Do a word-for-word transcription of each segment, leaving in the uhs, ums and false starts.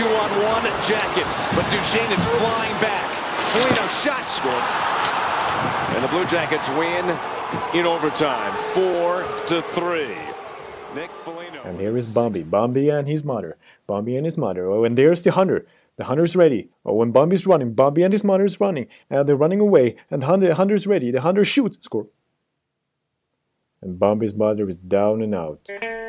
two-on-one Jackets, but Duchesne is flying back. Foligno shot scored. And the Blue Jackets win in overtime, four to three. Nick Foligno. And here is Bambi, Bambi and his mother, Bambi and his mother. Oh, and there's the hunter. The hunter's ready. Oh, when Bambi's running, Bambi and his mother's running, and they're running away. And the hunter, the hunter's ready. The hunter shoots, score. And Bambi's mother is down and out.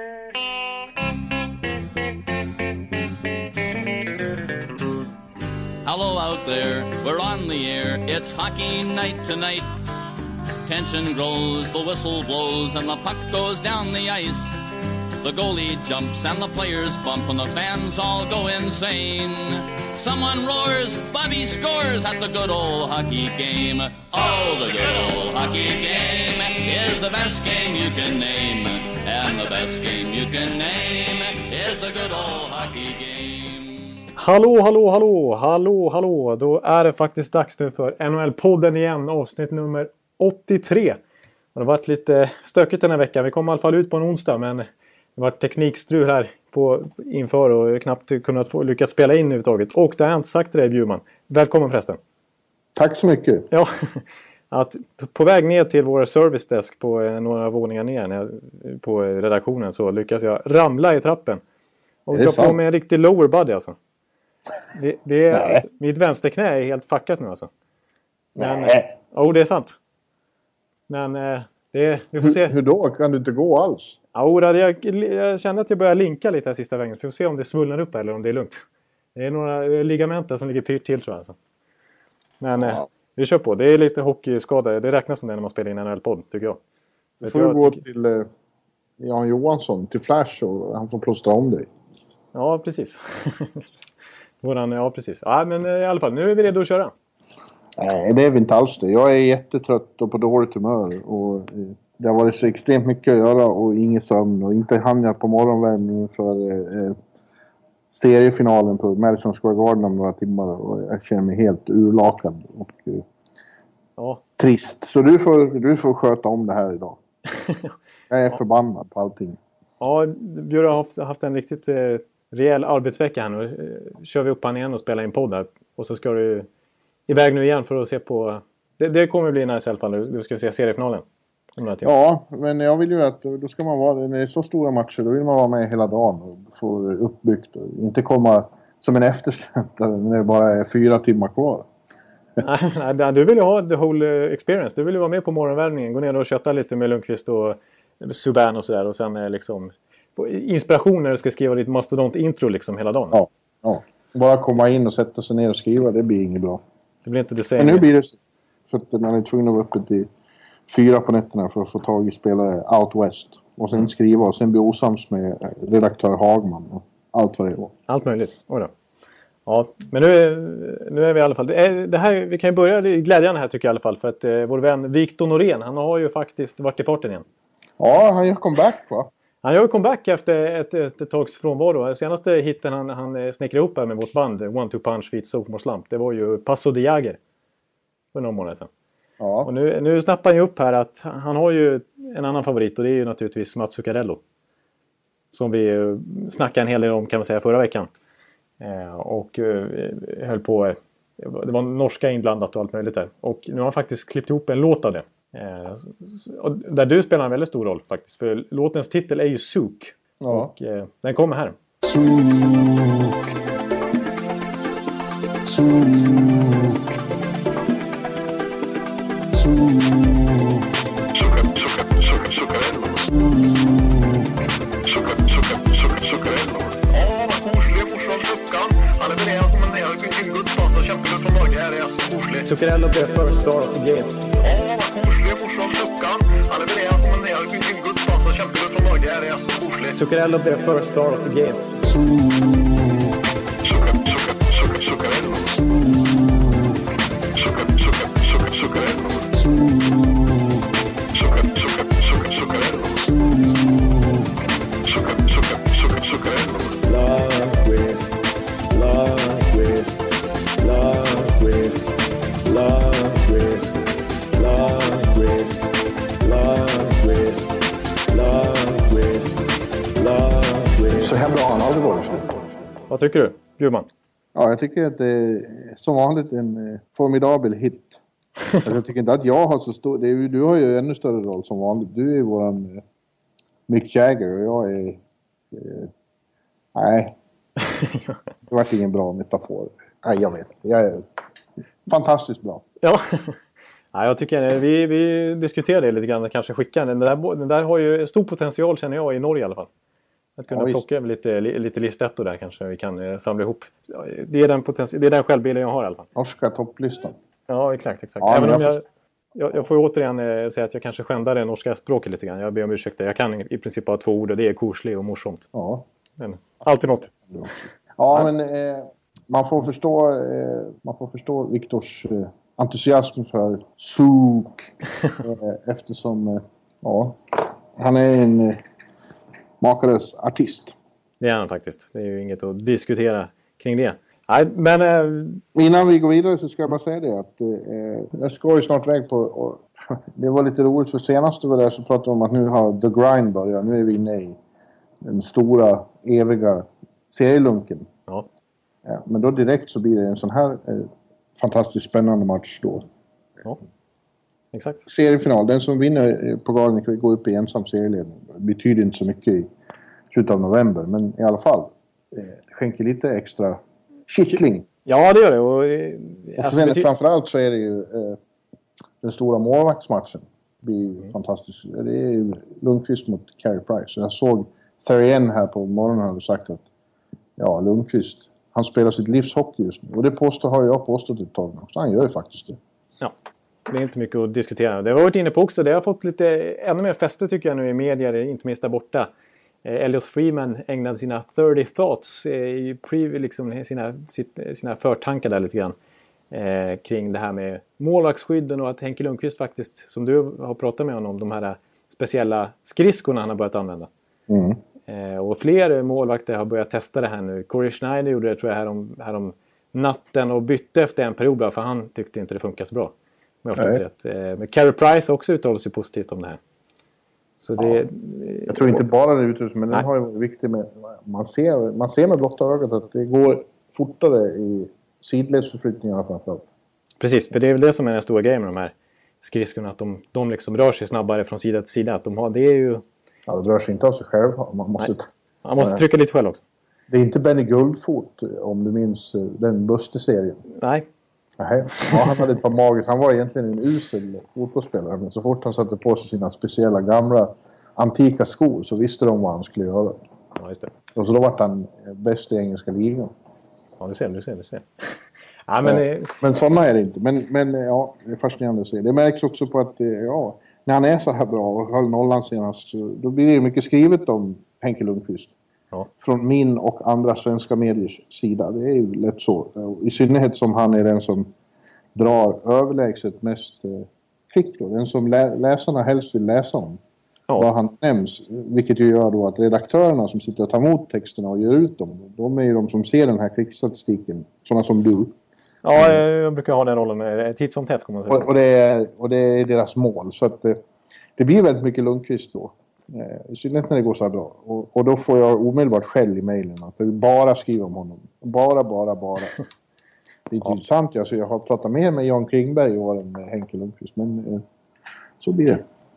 Hello out there, we're on the air. It's hockey night tonight. Tension grows, the whistle blows, and the puck goes down the ice. The goalie jumps and the players bump and the fans all go insane. Someone roars, Bobby scores at the good old hockey game. Oh, the good old hockey game is the best game you can name. And the best game you can name is the good old hockey game. Hallå, hallå, hallå, hallå, hallå. Då är det faktiskt dags nu för N H L-podden igen, avsnitt nummer åttiotre. Det har varit lite stökigt den här veckan. Vi kom i alla fall ut på en onsdag, men det har varit teknikstrul här på, inför och knappt kunnat få lyckas spela in överhuvudtaget. Och det har jag inte sagt till dig, Bjurman. Välkommen förresten. Tack så mycket. Ja, att på väg ner till vår service desk på några våningar ner på redaktionen så lyckas jag ramla i trappen. Och dra på med en riktig lower body alltså. Det, det är, alltså, mitt vänsterknä är helt fuckat nu alltså. Men, Nej. Ja, oh, det är sant. Men det, vi får se. Hur, hur då? Kan du inte gå alls? Ja, jag, jag känner att jag börjar linka lite här sista vägen. För att se om det svullnar upp eller om det är lugnt. Det är några ligamenter som ligger pyrt till tror jag. Alltså. Men ja. Vi kör på. Det är lite hockeyskada. Det räknas som det när man spelar in en N H L-podd, tycker jag. Så får du gå tycker... till eh, Jan Johansson, till Flash och han får plåstra om dig. Ja, precis. Våran, ja, precis. Ja, men i alla fall, nu är vi redo att köra. Nej, det är vi inte alls det. Jag är jättetrött och på dåligt humör. Och eh, det har varit så extremt mycket att göra och ingen sömn. Och inte hann jag på morgonvärmningen för eh, seriefinalen på Madison Square Garden om några timmar. Och jag känner mig helt urlakad och eh, ja. trist. Så du får, du får sköta om det här idag. Jag är ja. förbannad på allting. Ja, Björn har haft, haft en riktigt eh, rejäl arbetsvecka här nu. Eh, kör vi upp han igen och spelar in podd här. Och så ska du iväg nu igen för att se på... Det, det kommer bli nice i alla fall. Du ska se seriefinalen. Ja, men jag vill ju att då ska man vara... När det är så stora matcher, då vill man vara med hela dagen och få uppbyggt. Och inte komma som en eftersläntrare när det bara är fyra timmar kvar. Nej, du vill ju ha the whole experience. Du vill ju vara med på morgonvärmningen. Gå ner och köta lite med Lundqvist och Subban och sådär. Och sen liksom... inspiration när du ska skriva ditt mastodont-intro liksom hela dagen. Ja, ja. Bara komma in och sätta sig ner och skriva, det blir inget bra. Det blir inte det same. Men nu blir det för att man är tvungen att vara uppe till fyra på nätterna för att få tag i spelare out west. Och sen skriva och sen bli osams med redaktör Hagman och allt vad det var. Allt möjligt. Oj då. Ja, men nu är, nu är vi i alla fall... Det, är, det här, vi kan ju börja glädjande här tycker jag i alla fall. För att eh, vår vän Victor Norén, han har ju faktiskt varit i farten igen. Ja, han gör comeback va? Han gör comeback efter ett, ett, ett tags frånvaro. Senaste hitten han, han snickrade ihop här med vårt band One Two Punch Feet Sophomore Slump. Det var ju Paso de Jager. För några månader sedan. Ja. Och nu, nu snappar han ju upp här att han har ju en annan favorit. Och det är ju naturligtvis Mats Zuccarello. Som vi snackade en hel del om kan man säga förra veckan. Eh, och eh, höll på... Det var norska inblandat och allt möjligt där. Och nu har han faktiskt klippt ihop en låt av det. Eh, och där du spelar en väldigt stor roll faktiskt. För låtens titel är ju Zook. Ja. Och eh, den kommer här. Zook. Zook. Zuccarello blev first star of the game. Ja, vad koselig morsan Luckan. Han är beredd som en del vilken gudspass och kämpar från Norge. Här är så koselig. Zuccarello blev first star of the game. Vad tycker du? Bjurman. Ja, jag tycker att det är som vanligt en eh, formidabel hit. Alltså, jag tycker inte att jag har så stor... Det är, du har ju ännu större roll som vanligt. Du är våran eh, Mick Jagger och jag är... Eh, nej. Det var ingen bra metafor. Nej, jag vet. Jag är fantastiskt bra. Ja. Ja, jag tycker vi, vi diskuterade det lite grann, kanske skicka den där, den där har ju stor potential känner jag i Norge i alla fall. Att kunna ja, plocka lite, lite listettor där kanske vi kan eh, samla ihop. Det är den, potential, det är den självbilden jag har i alla fall. Norska topplistan. Ja, exakt. exakt. Ja, Även jag, om jag, jag, jag får återigen eh, säga att jag kanske skändar det norska språket lite grann. Jag ber om ursäkt. Jag kan i princip bara två ord och det är korslig och morsomt. Ja. Men alltid något. Ja, ja men eh, man får förstå, eh, man får förstå Viktors... Eh, entusiasm för Zouk eftersom ja, han är en eh, makalös artist. Det är han faktiskt. Det är ju inget att diskutera kring det. Nej, men... Eh... Innan vi går vidare så ska jag bara säga det att eh, jag ska ju snart väg på... Och, det var lite roligt för senast var det så pratade vi om att nu har The Grind börjat. Nu är vi inne i den stora, eviga serielunken. Ja. Ja, men då direkt så blir det en sån här... Eh, fantastiskt spännande match då. Ja, exakt. Seriefinal. Den som vinner på Garden kan gå upp i ensam serieledning. Det betyder inte så mycket i slutet av november. Men i alla fall. Eh, skänker lite extra kittling. Ja, det gör det. Och, eh, och alltså, bety- framförallt så är det ju eh, den stora målvaktsmatchen. Det blir mm. fantastiskt. Det är ju Lundqvist mot Carey Price. Jag såg Therrien här på morgonen och sagt att ja, Lundqvist han spelar sitt livshockey just nu. Och det påstår, har jag påstått ett tag nu. Så han gör ju faktiskt det. Ja, det är inte mycket att diskutera. Det har varit inne på också. Det har fått lite ännu mer fäste tycker jag nu i medier. Inte minst där borta. Eh, Elliot Freeman ägnade sina thirty thoughts. Eh, i pre, liksom, sina, sitt, sina förtankar där lite grann. Eh, kring det här med målvaktsskydden. Och att Henke Lundqvist faktiskt, som du har pratat med honom om. De här speciella skridskorna han har börjat använda. Mm. Eh, och fler målvakter har börjat testa det här nu. Corey Schneider gjorde det tror jag här om, här om natten och bytte efter en period bara, för han tyckte inte det funkar så bra. Om jag har rätt. Eh, men Carey Price har också uttalat sig positivt om det här. Så det, ja. Jag tror inte bara det utrustning, men den har ju varit viktig med, man ser, man ser med blotta ögat att det går fortare i sidledsförflyttningarna framförallt. Precis, för det är väl det som är den stora grejen med de här skridskorna, att de, de liksom rör sig snabbare från sida till sida. Att de har, det är ju... Ja, det rör sig inte av sig själv. Man måste, man måste trycka lite själv också. Det är inte Benny Guldfot, om du minns den Buster-serien. Nej. Nej, ja, han hade ett par magis. Han var egentligen en usel fotbollsspelare. Men så fort han satte på sig sina speciella gamla antika skor så visste de vad han skulle göra. Ja, just det. Och så då var han bäst i engelska ligan. Ja, du ser, du ser, du ser. Ja, men, ja, men sådana är det inte. Men, men ja, det är fascinerande att se. Det märks också på att ja, när han är så här bra och höll nollan senast så då blir det mycket skrivet om Henke Lundqvist. Ja. Från min och andra svenska mediers sida. Det är ju lätt så. I synnerhet som han är den som drar överlägset mest eh, klick då. Den som lä- läsarna helst vill läsa om. Ja. Vad han nämns. Vilket ju gör då att redaktörerna som sitter och tar emot texterna och gör ut dem. De är ju de som ser den här klickstatistiken. Sådana som du. Ja, jag brukar ha den rollen titt som tätt, kommer man säga. Och, och, det är, och det är deras mål. Så att det, det blir väldigt mycket Lundqvist då. I synnerhet när det går så här bra. Och, och då får jag omedelbart skäll i mejlen. Att jag bara skriver om honom. Bara, bara, bara. Det är inte ja. sant. Alltså, jag har pratat mer med Jan Klingberg i år än med Henke Lundqvist. Men eh, så blir det.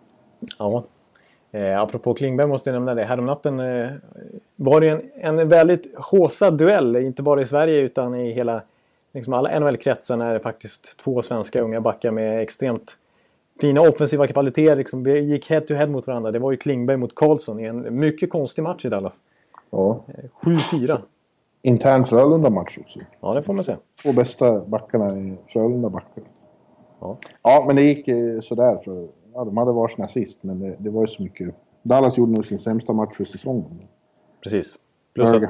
Ja. Eh, apropå Klingberg måste jag nämna det. Häromnatten eh, var det en, en väldigt håsad duell. Inte bara i Sverige utan i hela liksom alla N H L-kretsen är det faktiskt två svenska unga backar med extremt fina offensiva kvaliteter. Liksom, gick head to head mot varandra. Det var ju Klingberg mot Karlsson i en mycket konstig match i Dallas. Ja. sju fyra. Intern Frölunda-match också. Ja, det får man säga. Två bästa backarna i Frölunda-backar. Ja. ja, men det gick sådär. För, ja, de hade varsina sist, men det, det var ju så mycket. Dallas gjorde nog sin sämsta match för säsongen. Precis. Plus att...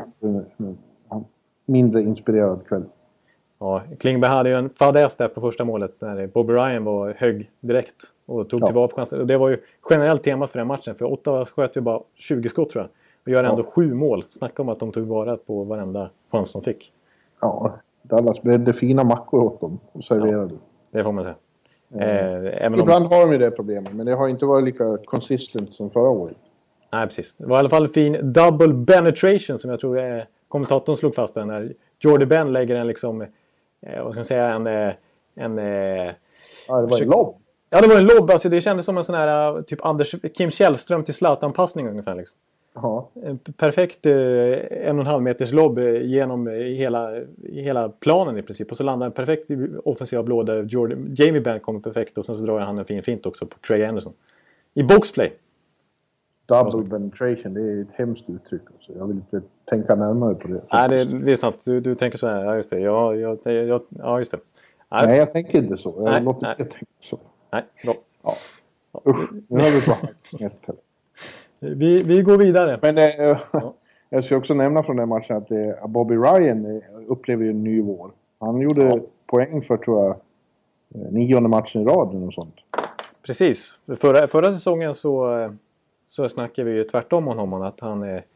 mindre inspirerad kväll. Ja, Klingberg hade ju en fadäs där på första målet när Bobby Ryan var hög direkt och tog ja. tillbaka chansen. Och det var ju generellt tema för den matchen. För Ottawa sköt ju bara tjugo skott tror jag. Och gör ändå ja. sju mål. Snacka om att de tog vara på varenda chans de fick. Ja, Dallas bredde fina mackor åt dem och serverade. Ja, det får man säga. Mm. Eh, även Ibland om... har de ju det problemet. Men det har inte varit lika konsistent som förra året. Nej, precis. Det var i alla fall en fin double penetration som jag tror är... kommentatorn slog fast den när Jordy Ben lägger en liksom, eh, vad ska man säga, en... Eh, en eh, Ja, det var en lobb. Ja, det var en lobb. Alltså, det kändes som en sån här typ Anders, Kim Källström till Zlatan-passning ungefär. Liksom. Ja. En perfekt eh, en och en halv meters lobb genom hela, hela planen i princip. Och så landar en perfekt offensiva blå där Jordy, Jamie Benn kommer perfekt. Och sen så drar han en fin fint också på Craig Anderson. I boxplay. Double penetration, det är ett hemskt uttryck. Alltså. Jag vill inte tänka närmare på det. Nej, det, det är sant. Du, du tänker så här. Ja, just det. Ja, jag, jag, ja, just det. Nej, nej, jag tänker inte så. Jag nej, låter nej. inte tänka så. Nej, bra. Ja. Usch, nu har vi bara snett här. Vi, vi går vidare. Men eh, ja. Jag ska också nämna från den matchen att eh, Bobby Ryan eh, upplever ju en ny vår. Han gjorde ja. poäng för, tror jag, eh, nionde matchen i rad och sånt. Precis. Förra, förra säsongen så, så snackade vi ju tvärtom om honom. Att han är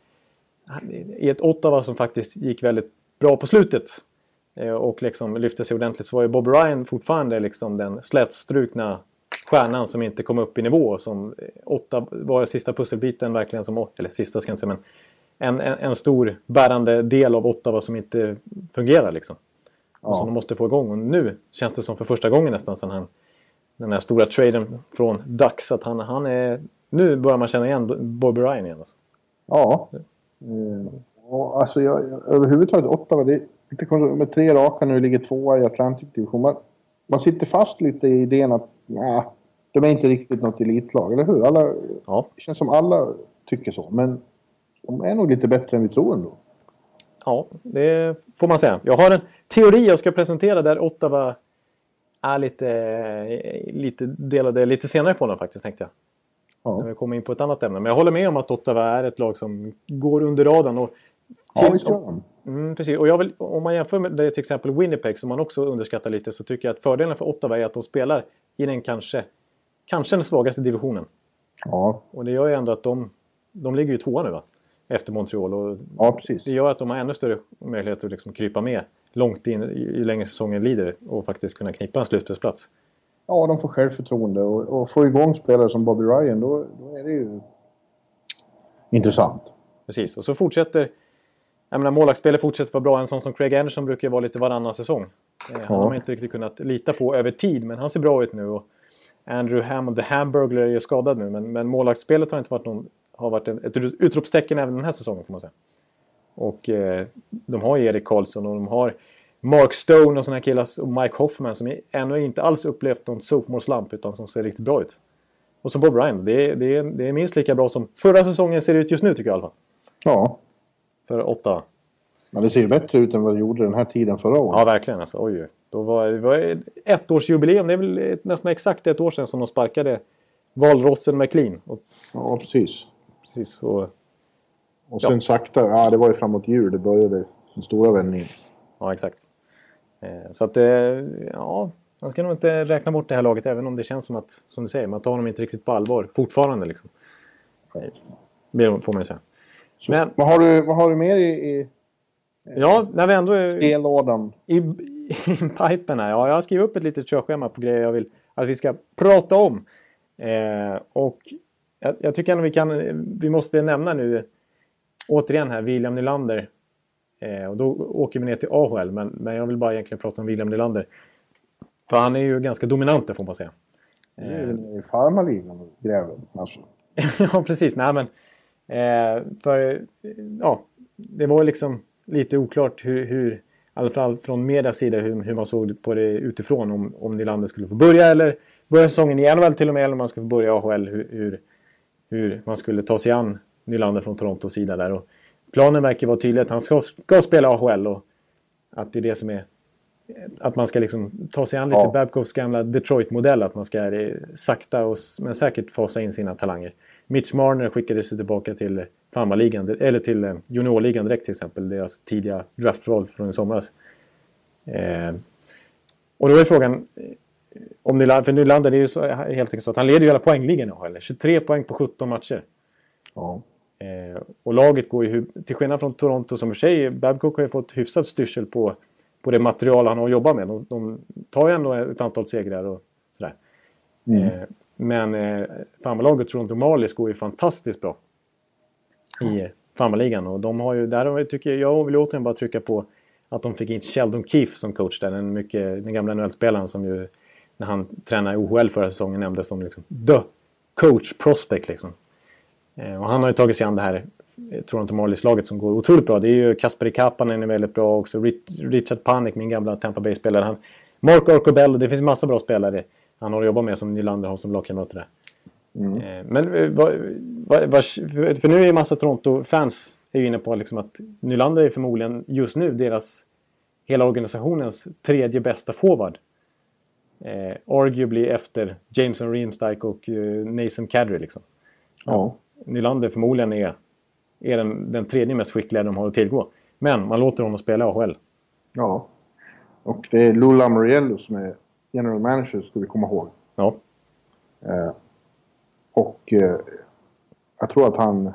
i ett Ottawa som faktiskt gick väldigt bra på slutet. Eh, och liksom lyfte sig ordentligt. Så var ju Bobby Ryan fortfarande liksom den slätstrukna stjärnan som inte kom upp i nivå. Som åtta var sista pusselbiten verkligen som, eller sista ska jag inte säga, men en, en, en stor bärande del av Ottawa som inte fungerar liksom. Och som de måste få igång. Och nu känns det som för första gången nästan sedan han, den här stora traden från Ducks, att han, han är, nu börjar man känna igen Bobby Ryan igen alltså. Ja. Mm. Och alltså jag, jag, överhuvudtaget Ottawa, det är inte med tre raka nu, ligger tvåa i Atlantic-division. Man, man sitter fast lite i idén att nej, de är inte riktigt något elitlag, eller hur? Alla, ja. Det känns som alla tycker så, men de är nog lite bättre än vi tror ändå. Ja, det får man säga. Jag har en teori jag ska presentera där Ottawa är lite, lite delade lite senare på den faktiskt, tänkte jag. Ja. När vi kommer in på ett annat ämne. Men jag håller med om att Ottawa är ett lag som går under radarn. Och till, ja, visst gör de. Mm, precis. Och jag vill, om man jämför med det till exempel Winnipeg, som man också underskattar lite, så tycker jag att fördelen för Ottawa är att de spelar i den kanske, kanske den svagaste divisionen. Ja. Och det gör ju ändå att de, de ligger ju tvåa nu va? Efter Montreal. Och ja, precis. Det gör att de har ännu större möjlighet att liksom krypa med långt in ju längre säsongen lider och faktiskt kunna knipa en slutspelsplats. Ja, de får självförtroende och, och få igång spelare som Bobby Ryan, då, då är det ju intressant. Precis, och så fortsätter, jag menar målvaktsspelet fortsätter vara bra. En sån som Craig Anderson brukar vara lite varannan säsong. Eh, han ja. har man inte riktigt kunnat lita på över tid, men han ser bra ut nu. Och Andrew Hammond, the Hamburglar, är ju skadad nu, men, men målvaktsspelet har inte varit någon, har varit en, ett utropstecken även den här säsongen, får man säga. Och eh, de har Erik Karlsson och de har Mark Stone och såna här killar och Mike Hoffman som ännu inte alls upplevt någon sophomore-slump utan som ser riktigt bra ut. Och så Bob Ryan, det är, det, är, det är minst lika bra som förra säsongen ser ut just nu, tycker jag i alla fall. Ja. För åtta. Men det ser ju bättre ut än vad det gjorde den här tiden förra året. Ja, verkligen. Alltså, oj, då var det var ett årsjubileum. Det är väl nästan exakt ett år sedan som de sparkade valrossen McLean. Och, ja, precis. Precis. Och, och sen ja. sakta, ja det var ju framåt jul, det började den stora vändningen. Ja, exakt. Eh, så att, eh, ja, man ska nog inte räkna bort det här laget, även om det känns som att, som du säger, man tar dem inte riktigt på allvar fortfarande liksom. Det får man ju säga. Så, men, vad, har du, vad har du mer i, i ja, när vi ändå är i lådan? I, i, i pipen här. Ja, jag har skrivit upp ett litet körschema på grejer jag vill att vi ska prata om. Eh, och jag, jag tycker ändå vi kan, vi måste nämna nu återigen här William Nylander. Eh, och då åker vi ner till A H L, men, men jag vill bara egentligen prata om William Nylander. För han är ju ganska dominant, det får man säga. Eh, I farmaligan gräver alltså. Ja, precis. Nej, men eh, för ja, det var liksom lite oklart hur, hur i alla fall från medias sida hur, hur man såg på det utifrån, om, om Nylander skulle få börja eller börja säsongen i N H L till och med, eller om man skulle få börja i A H L, hur, hur, hur man skulle ta sig an Nylander från Torontos sida där. Och planen verkar vara tydlig att han ska, ska spela A H L och att det är det som är att man ska liksom ta sig an lite ja. Babcocks gamla Detroit-modell, att man ska sakta och, men säkert fasa in sina talanger. Mitch Marner skickade sig tillbaka till farmarligan, eller till juniorligan direkt till exempel, deras tidiga draftval från i somras. Eh, och då är frågan om Nylander, för Nylander är ju så, helt enkelt så att han leder ju hela poängligan i A H L, tjugotre poäng på sjutton matcher. Ja. Eh, och laget går ju, till skillnad från Toronto som för sig, Babcock har ju fått hyfsat styrsel på, på det material han har jobbat med. De, de tar ju ändå ett antal segrar och sådär. Mm. Eh, men eh, farmarlaget Toronto Marlies går ju fantastiskt bra i farmarligan. Och de har ju, där tycker jag, jag vill återigen bara trycka på att de fick in Sheldon Keefe som coach där. Den, mycket, den gamla N H L-spelaren som ju när han tränade i O H L förra säsongen nämndes som liksom the coach prospect liksom. Eh, och han har ju tagit sig an det här Toronto Marlies-laget som går otroligt bra. Det är ju Kasperi Kapanen är väldigt bra också. Richard Panik, min gamla Tampa Bay-spelare. Han, Mark Arcobello, det finns massa bra spelare han har jobbat med som Nylander har som lagkamrat där. Mm. Eh, men vad, vad, vad, för nu är ju massa Toronto-fans är ju inne på liksom att Nylander är förmodligen just nu deras hela organisationens tredje bästa forward. Eh, arguably efter Jameson Riemsdyk och uh, Nathan Kadri liksom. Ja. Nylander förmodligen är, är den, den tredje mest skickliga de har att tillgå. Men man låter honom spela A H L. Ja. Och det är Lou Lamoriello som är general manager, ska vi komma ihåg. Ja. Eh, och eh, jag tror att han...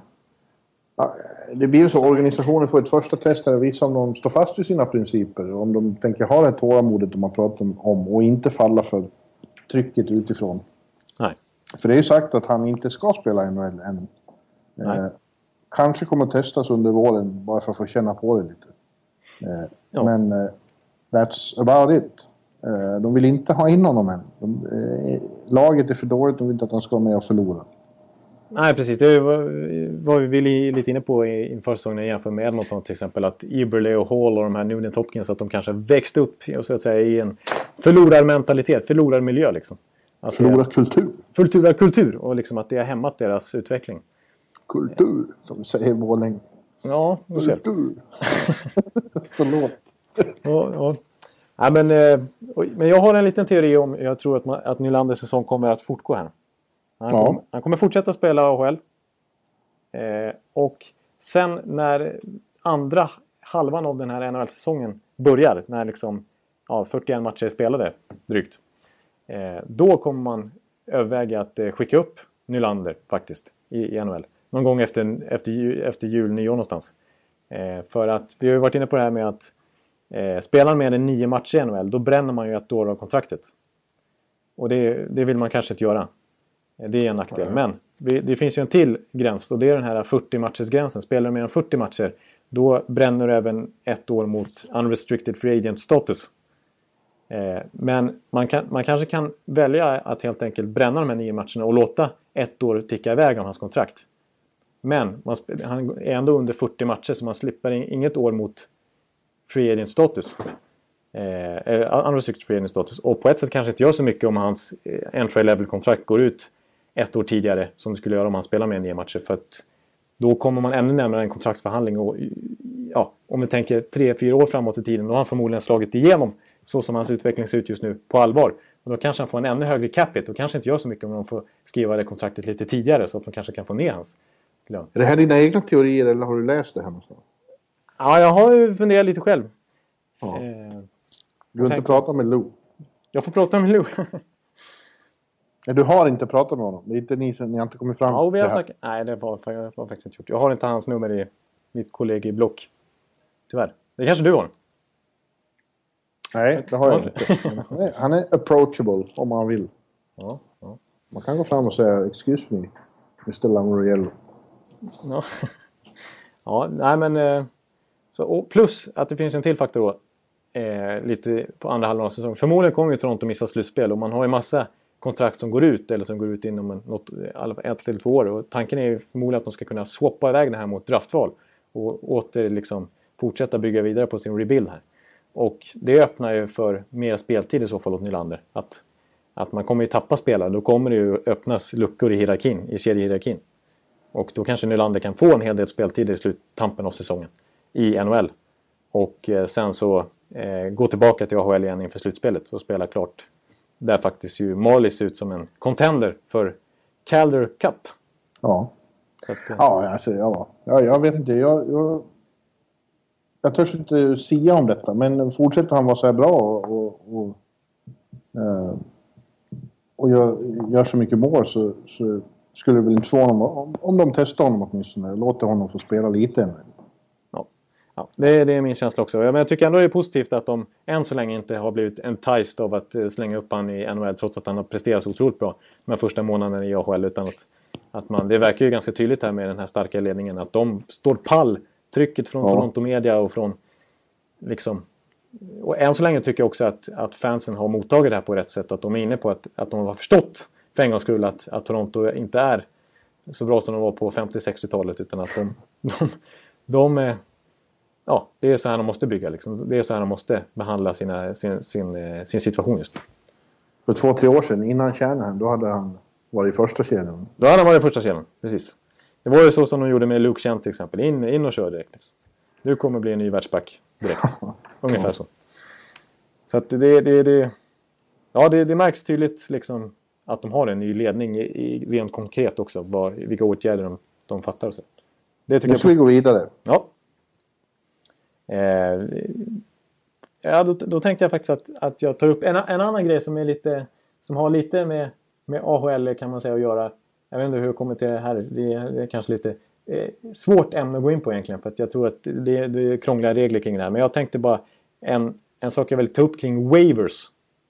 Det blir så organisationen får ett första test här och visa om de står fast vid sina principer. Om de tänker ha det tålamodet de har pratat om och inte falla för trycket utifrån. Nej. För det är ju sagt att han inte ska spela N H L än. Eh, kanske kommer att testas under våren bara för att få känna på det lite. Eh, ja. Men eh, that's about it. Eh, de vill inte ha in honom än. De, eh, laget är för dåligt, de vill inte att han ska vara med och förlora. Nej, precis. Det var, var vi lite inne på inför säsongen jämfört med Edmonton till exempel. Att Eberle och Hall och de här Nugent Hopkins att de kanske växt upp så att säga, i en förlorarmentalitet, förlorarmiljö liksom. Förlorarkultur. Förlorarkultur och liksom att det har hämmat deras utveckling. Kultur, som säger Borlänge. Ja, du ser. Kultur. Förlåt. Ja, ja. Ja, men, men jag har en liten teori om, jag tror att, man, att Nylanders säsong kommer att fortgå här. Han, ja. kommer, han kommer fortsätta spela A H L. Eh, och sen när andra halvan av den här N H L-säsongen börjar, när liksom, ja, fyrtioen matcher är spelade drygt. Eh, då kommer man överväga att eh, skicka upp Nylander faktiskt i, i N H L. Någon gång efter, efter, efter jul, nyår någonstans. Eh, för att vi har ju varit inne på det här med att eh, spelar med en nio matcher i N H L, då bränner man ju ett år av kontraktet. Och det, det vill man kanske inte göra. Det är en nackdel. Men det finns ju en till gräns. Och det är den här fyrtio-matchersgränsen. Spelar du mer än fyrtio matcher, då bränner du även ett år mot unrestricted free agent status. Eh, men man, kan, man kanske kan välja att helt enkelt bränna de här nio matcherna och låta ett år ticka iväg av hans kontrakt. Men man, han är ändå under fyrtio matcher, så man slipper inget år mot free agent status. Eh, unrestricted free agent status. Och på ett sätt kanske inte gör så mycket om hans entry level kontrakt går ut ett år tidigare, som det skulle göra om han spelar med nio matcher. För att då kommer man ännu närmare en kontraktsförhandling. Och ja, om vi tänker tre, fyra år framåt i tiden, då har han förmodligen slagit igenom så som hans utveckling ser ut just nu på allvar. Och då kanske han får en ännu högre capita och kanske inte gör så mycket om de får skriva det kontraktet lite tidigare, så att de kanske kan få ner hans lön. Är det här dina egna teorier eller har du läst det här någonstans? Ja, jag har ju funderat lite själv. Ja. Eh, du har inte pratat med Lou? Jag får prata med Lou. Nej, du har inte pratat med honom. Det är inte ni som ni har inte kommit fram ja, vi har till snackat. Nej, det var, det var faktiskt inte gjort. Jag har inte hans nummer i mitt kollega i block. Tyvärr. Det kanske du har. Nej, det har jag inte. Han är, han är approachable om man vill. Ja, ja. Man kan gå fram och säga excuse me, mister Lamoriello. Ja. Ja, nej men så, och plus att det finns en till faktor då. Eh, lite på andra halvan av säsongen. Förmodligen kommer ju Toronto missa slutspel, och man har ju massa kontrakt som går ut eller som går ut inom en, något, ett eller två år. Och tanken är ju förmodligen att de ska kunna swappa iväg det här mot draftval och åter liksom fortsätta bygga vidare på sin rebuild här. Och det öppnar ju för mer speltid i så fall åt Nylander. Att, att man kommer ju tappa spelare, då kommer det ju öppnas luckor i hierarkin, i kedjehierarkin. Och då kanske Nylander kan få en hel del speltid i sluttampen av säsongen i N H L. Och eh, sen så eh, gå tillbaka till A H L igen inför slutspelet och spela klart. Där faktiskt ju Marlies ser ut som en contender för Calder Cup. Ja. Så att, eh, ja, alltså, ja. ja, jag vet inte. Jag, jag, jag törs inte säga om detta, men fortsätter han vara så här bra och, och, och, eh, och gör, gör så mycket mål, så, så skulle det väl inte få honom, om, om de testar honom åtminstone och låter honom få spela lite än. Ja, ja det, är, det är min känsla också. Men jag tycker ändå det är positivt att de än så länge inte har blivit enticed av att slänga upp han i N H L, trots att han har presterat så otroligt bra med första månaden i A H L. Utan att, att man, det verkar ju ganska tydligt här med den här starka ledningen att de står pall. Trycket från ja. Toronto Media och från liksom, och än så länge tycker jag också att, att fansen har mottagit det här på rätt sätt. Att de är inne på att, att de har förstått för en gångs skull att, att Toronto inte är så bra som de var på femtio-sextiotalet, utan att de, de, de är, ja, det är så här de måste bygga liksom. Det är så här de måste behandla sina, sin, sin, sin situation just nu. För två, tre år sedan innan Shanahan, då hade han varit i första kedjan. Då hade han varit i första kedjan, precis. Det var ju så som de gjorde med Luke Kent till exempel. In, in och kör direkt. Liksom. Du kommer bli en ny världsback direkt. Ungefär så. Så att det, det, det, ja, det, det märks tydligt liksom att de har en ny ledning i, i rent konkret också. Var, vilka åtgärder de, de fattar. Och så. Det tycker nu ska vi gå vidare. Ja. Eh, ja, då, då tänkte jag faktiskt att, att jag tar upp en, en annan grej som är lite, som har lite med, med A H L kan man säga att göra. Jag vet inte hur jag kommer till det här. Det är, det är kanske lite eh, svårt ämne att gå in på egentligen. För att jag tror att det, det är krångliga regler kring det här. Men jag tänkte bara en, en sak jag vill ta upp kring waivers.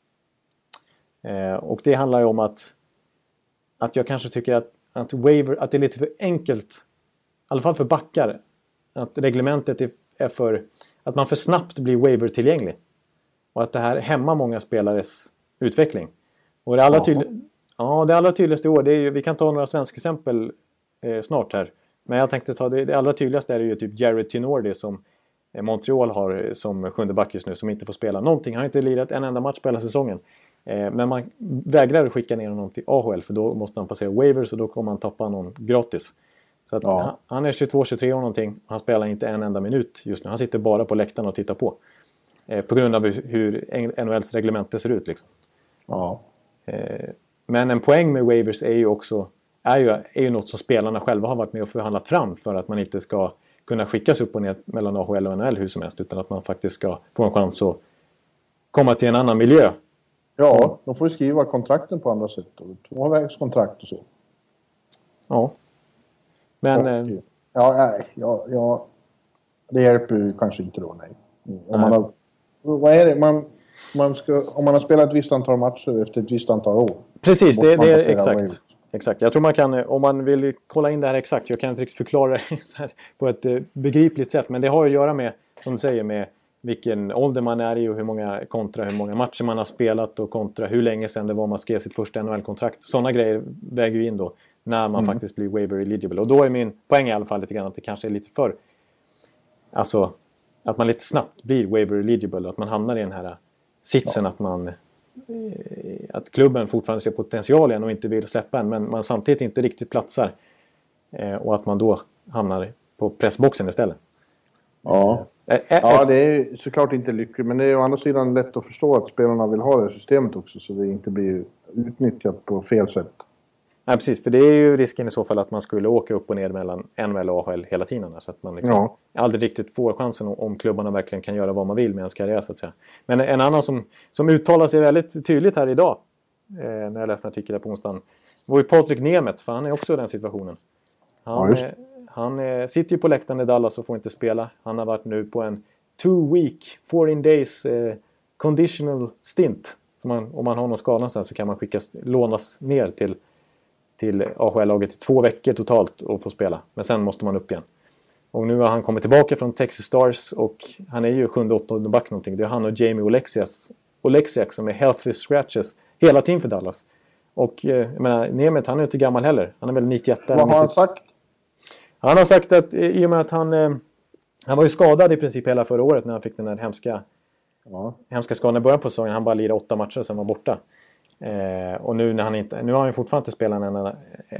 Eh, och det handlar ju om att, att jag kanske tycker att, att, waiver, att det är lite för enkelt. I alla fall för backar. Att reglementet är, är för... Att man för snabbt blir waiver-tillgänglig. Och att det här hämmar många spelares utveckling. Och det allra, tydlig, ja, det allra tydligaste i år, det är ju, vi kan ta några svenska exempel eh, snart här. Men jag tänkte ta det, det allra tydligaste är ju typ Jared Tinordi som eh, Montreal har som sjunde back just nu, som inte får spela någonting. Han har inte lirat en enda match på hela säsongen. Eh, men man vägrar skicka ner honom till A H L, för då måste han passera waivers och då kommer han tappa någon gratis. Så att ja. han, han är tjugotvå tjugotre år någonting. Han spelar inte en enda minut just nu. Han sitter bara på läktaren och tittar på. Eh, på grund av hur N H L:s reglement ser ut liksom. Ja. Eh, men en poäng med waivers är ju också är ju, är ju något som spelarna själva har varit med och förhandlat fram, för att man inte ska kunna skickas upp och ner mellan A H L och N H L hur som helst, utan att man faktiskt ska få en chans att komma till en annan miljö. Ja, de får ju skriva kontrakten på andra sätt. Tvåvägskontrakt och så. Ja. Men... Och, eh, ja, nej, ja, ja, det hjälper ju kanske inte då, nej. Om man har, vad är det? Man, man ska, om man har spelat ett visst antal matcher efter ett visst antal år. Precis, det, det är exakt. Waivers. Exakt. Jag tror man kan, om man vill kolla in det här exakt, jag kan inte riktigt förklara det så här på ett eh, begripligt sätt, men det har att göra med, som du säger, med vilken ålder man är i och hur många kontra hur många matcher man har spelat och kontra hur länge sedan det var man skrev sitt första N H L-kontrakt. Sådana grejer väger ju in då när man mm. faktiskt blir waiver eligible. Och då är min poäng i alla fall lite grann att det kanske är lite för, alltså att man lite snabbt blir waiver eligible och att man hamnar i den här sitsen, ja. att man att klubben fortfarande ser potential igen och inte vill släppa en, men man samtidigt inte riktigt platsar, eh, och att man då hamnar på pressboxen istället. Ja, eh, eh, ja det är såklart inte lyckligt, men det är å andra sidan lätt att förstå att spelarna vill ha det systemet också, så det inte blir utnyttjat på fel sätt. Nej, precis, för det är ju risken i så fall att man skulle åka upp och ner mellan N H L och A H L hela tiden. Så att man liksom ja. aldrig riktigt får chansen om klubbarna verkligen kan göra vad man vill med ens karriär, så att säga. Men en annan som, som uttalar sig väldigt tydligt här idag, eh, när jag läste en artikel där på onsdagen, var ju Patrik Nemeth, för han är också i den situationen. Han, ja, eh, han eh, sitter ju på läktaren i Dallas och får inte spela. Han har varit nu på en two week, fourteen days eh, conditional stint. Så man, om man har någon skada sen så kan man skickas, lånas ner till till A H L-laget i två veckor totalt och få spela. Men sen måste man upp igen. Och nu har han kommit tillbaka från Texas Stars och han är ju sjunde, åttonde back någonting. Det är han och Jamie Oleksiak, Oleksiak som är healthy scratches hela tiden för Dallas. Och eh, jag menar, Nemeth, han är inte gammal heller. Han är väl nittioett. Vad har han sagt? Han har sagt att i och med att han eh, han var ju skadad i princip hela förra året när han fick den här hemska ja. hemska skadan i början på säsongen. Han bara lirade åtta matcher och sen var borta. Eh, och nu när han inte, nu har han ju fortfarande inte spelat en, eh,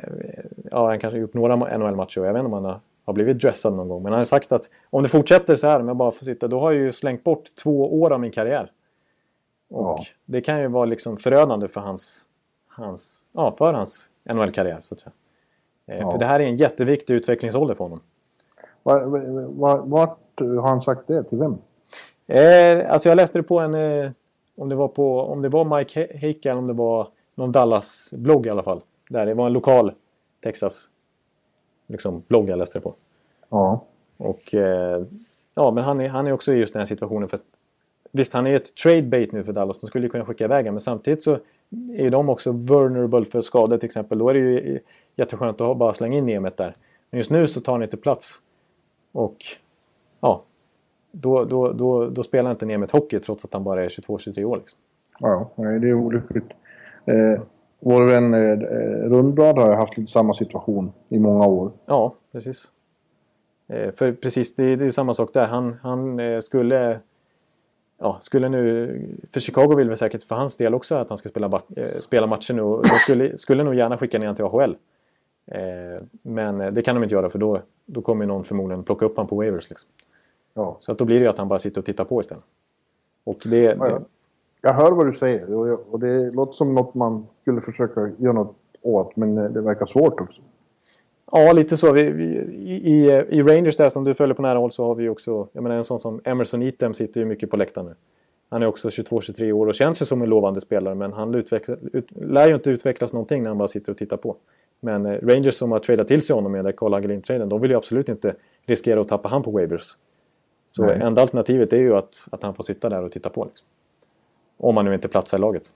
ja, han kanske gjort några N H L-matcher och jag vet inte om han har, har blivit dressad någon gång, men han har sagt att om det fortsätter så här om jag bara får sitta, då har jag ju slängt bort två år av min karriär. Och ja. det kan ju vara liksom förödande för hans, hans ja, för hans N H L-karriär, så att säga. Eh, ja. För det här är en jätteviktig utvecklingsålder för honom. Vart var, var, har han sagt det? Till vem? Eh, alltså jag läste det på en eh, Om det var på om det var Mike Heika eller om det var någon Dallas-blogg i alla fall. Där det var en lokal Texas liksom blogg jag läste det på. Ja. Och eh, ja, men han är, han är också i just den här situationen. För att, visst, han är ett trade bait nu för Dallas. De skulle ju kunna skicka iväg, men samtidigt så är de också vulnerable för skador till exempel. Då är det ju jätteskönt att bara slänga in Nemeth där. Men just nu så tar han inte plats. Och ja, då, då, då, då spelar inte Nemeth hockey trots att han bara är tjugotvå tjugotre år. Liksom. Ja, det är olyckligt. Eh, vår vän eh, Rundblad har haft lite samma situation i många år. Ja, precis. Eh, för precis, det, det är samma sak där. Han, han eh, skulle... Ja, skulle nu... För Chicago vill väl säkert för hans del också att han ska spela, eh, spela matcher nu. Och de skulle, skulle nog gärna skicka ner han till A H L. Eh, men det kan de inte göra för då, då kommer någon förmodligen plocka upp han på waivers. Liksom. Ja. Så att då blir det ju att han bara sitter och tittar på istället. Och det... Ja, ja. det Jag hör vad du säger och, jag, och det låter som något man skulle försöka göra något åt, men det verkar svårt också. Ja, lite så. Vi, vi, i, I Rangers där som du följer på nära håll så har vi också, jag menar en sån som Emerson Etem sitter ju mycket på läktaren nu. Han är också tjugotvå tjugotre år och känns ju som en lovande spelare, men han utveckla, ut, lär ju inte utvecklas någonting när han bara sitter och tittar på. Men eh, Rangers som har tradat till sig honom med där Carl Hagelin-traden, de vill ju absolut inte riskera att tappa han på waivers. Så Nej. enda alternativet är ju att, att han får sitta där och titta på. Liksom. Om man nu inte platsar i laget.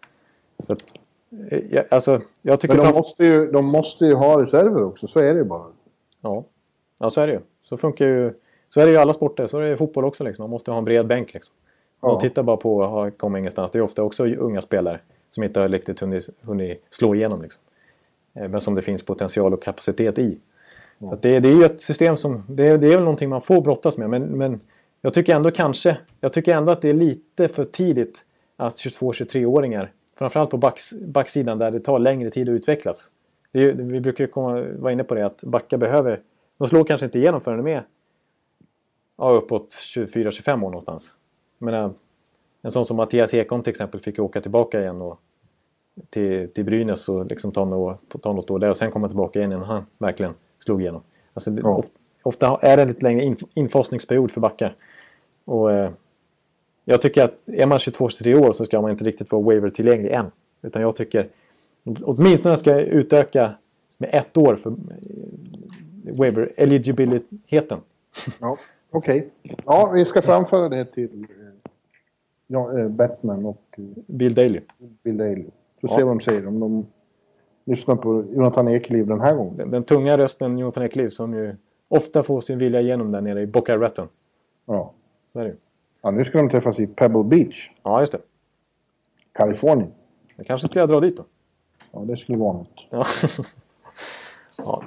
Så att, ja, alltså, jag tycker Men de, fram... måste ju, de måste ju ha reserver också, så är det ju bara. Ja. ja, så är det ju. Så funkar ju, så är det ju alla sporter, så är det ju fotboll också. Liksom. Man måste ha en bred bänk. Liksom. Ja. Och titta bara på att komma ingenstans. Det är ofta också unga spelare som inte har riktigt hunnit, hunnit slå igenom. Liksom. Men som det finns potential och kapacitet i. Ja. Så att det, det är ju ett system som, det, det är väl någonting man får brottas med. Men, men jag tycker ändå kanske, jag tycker ändå att det är lite för tidigt att tjugotvå tjugotre-åringar, framförallt på backs, backsidan där det tar längre tid att utvecklas. Det är, vi brukar ju komma, vara inne på det att backar behöver, de slår kanske inte igenom förrän de är ja, uppåt tjugofyra tjugofem år någonstans. Jag menar, en sån som Mattias Ekholm till exempel fick åka tillbaka igen och till, till Brynäs och liksom ta, något, ta något år där och sen komma tillbaka igen innan han verkligen slog igenom. Alltså det, Ja. Ofta är det en lite längre infasningsperiod för backar. Och eh, jag tycker att är man tjugotvå tjugotre år så ska man inte riktigt vara waiver tillgänglig än. Utan jag tycker åtminstone ska jag utöka med ett år för waiver eligibiliteten. Ja, okej. Okay. Ja, vi ska framföra det till ja, äh, Batman och Bill Daly. Bill Daly. Så Ja. ser vad de säger. Om de lyssnar på Jonathan Ekeliv den här gången. Den, den tunga rösten Jonathan Ekeliv som ju ofta får sin vilja igenom där nere i Boca Raton. Ja. Så är det ju. Ja, nu ska de träffas i Pebble Beach, Ja, just det. Kalifornien. Jag kanske ska dra dit då. Ja, det skulle vara något. Ja. ja.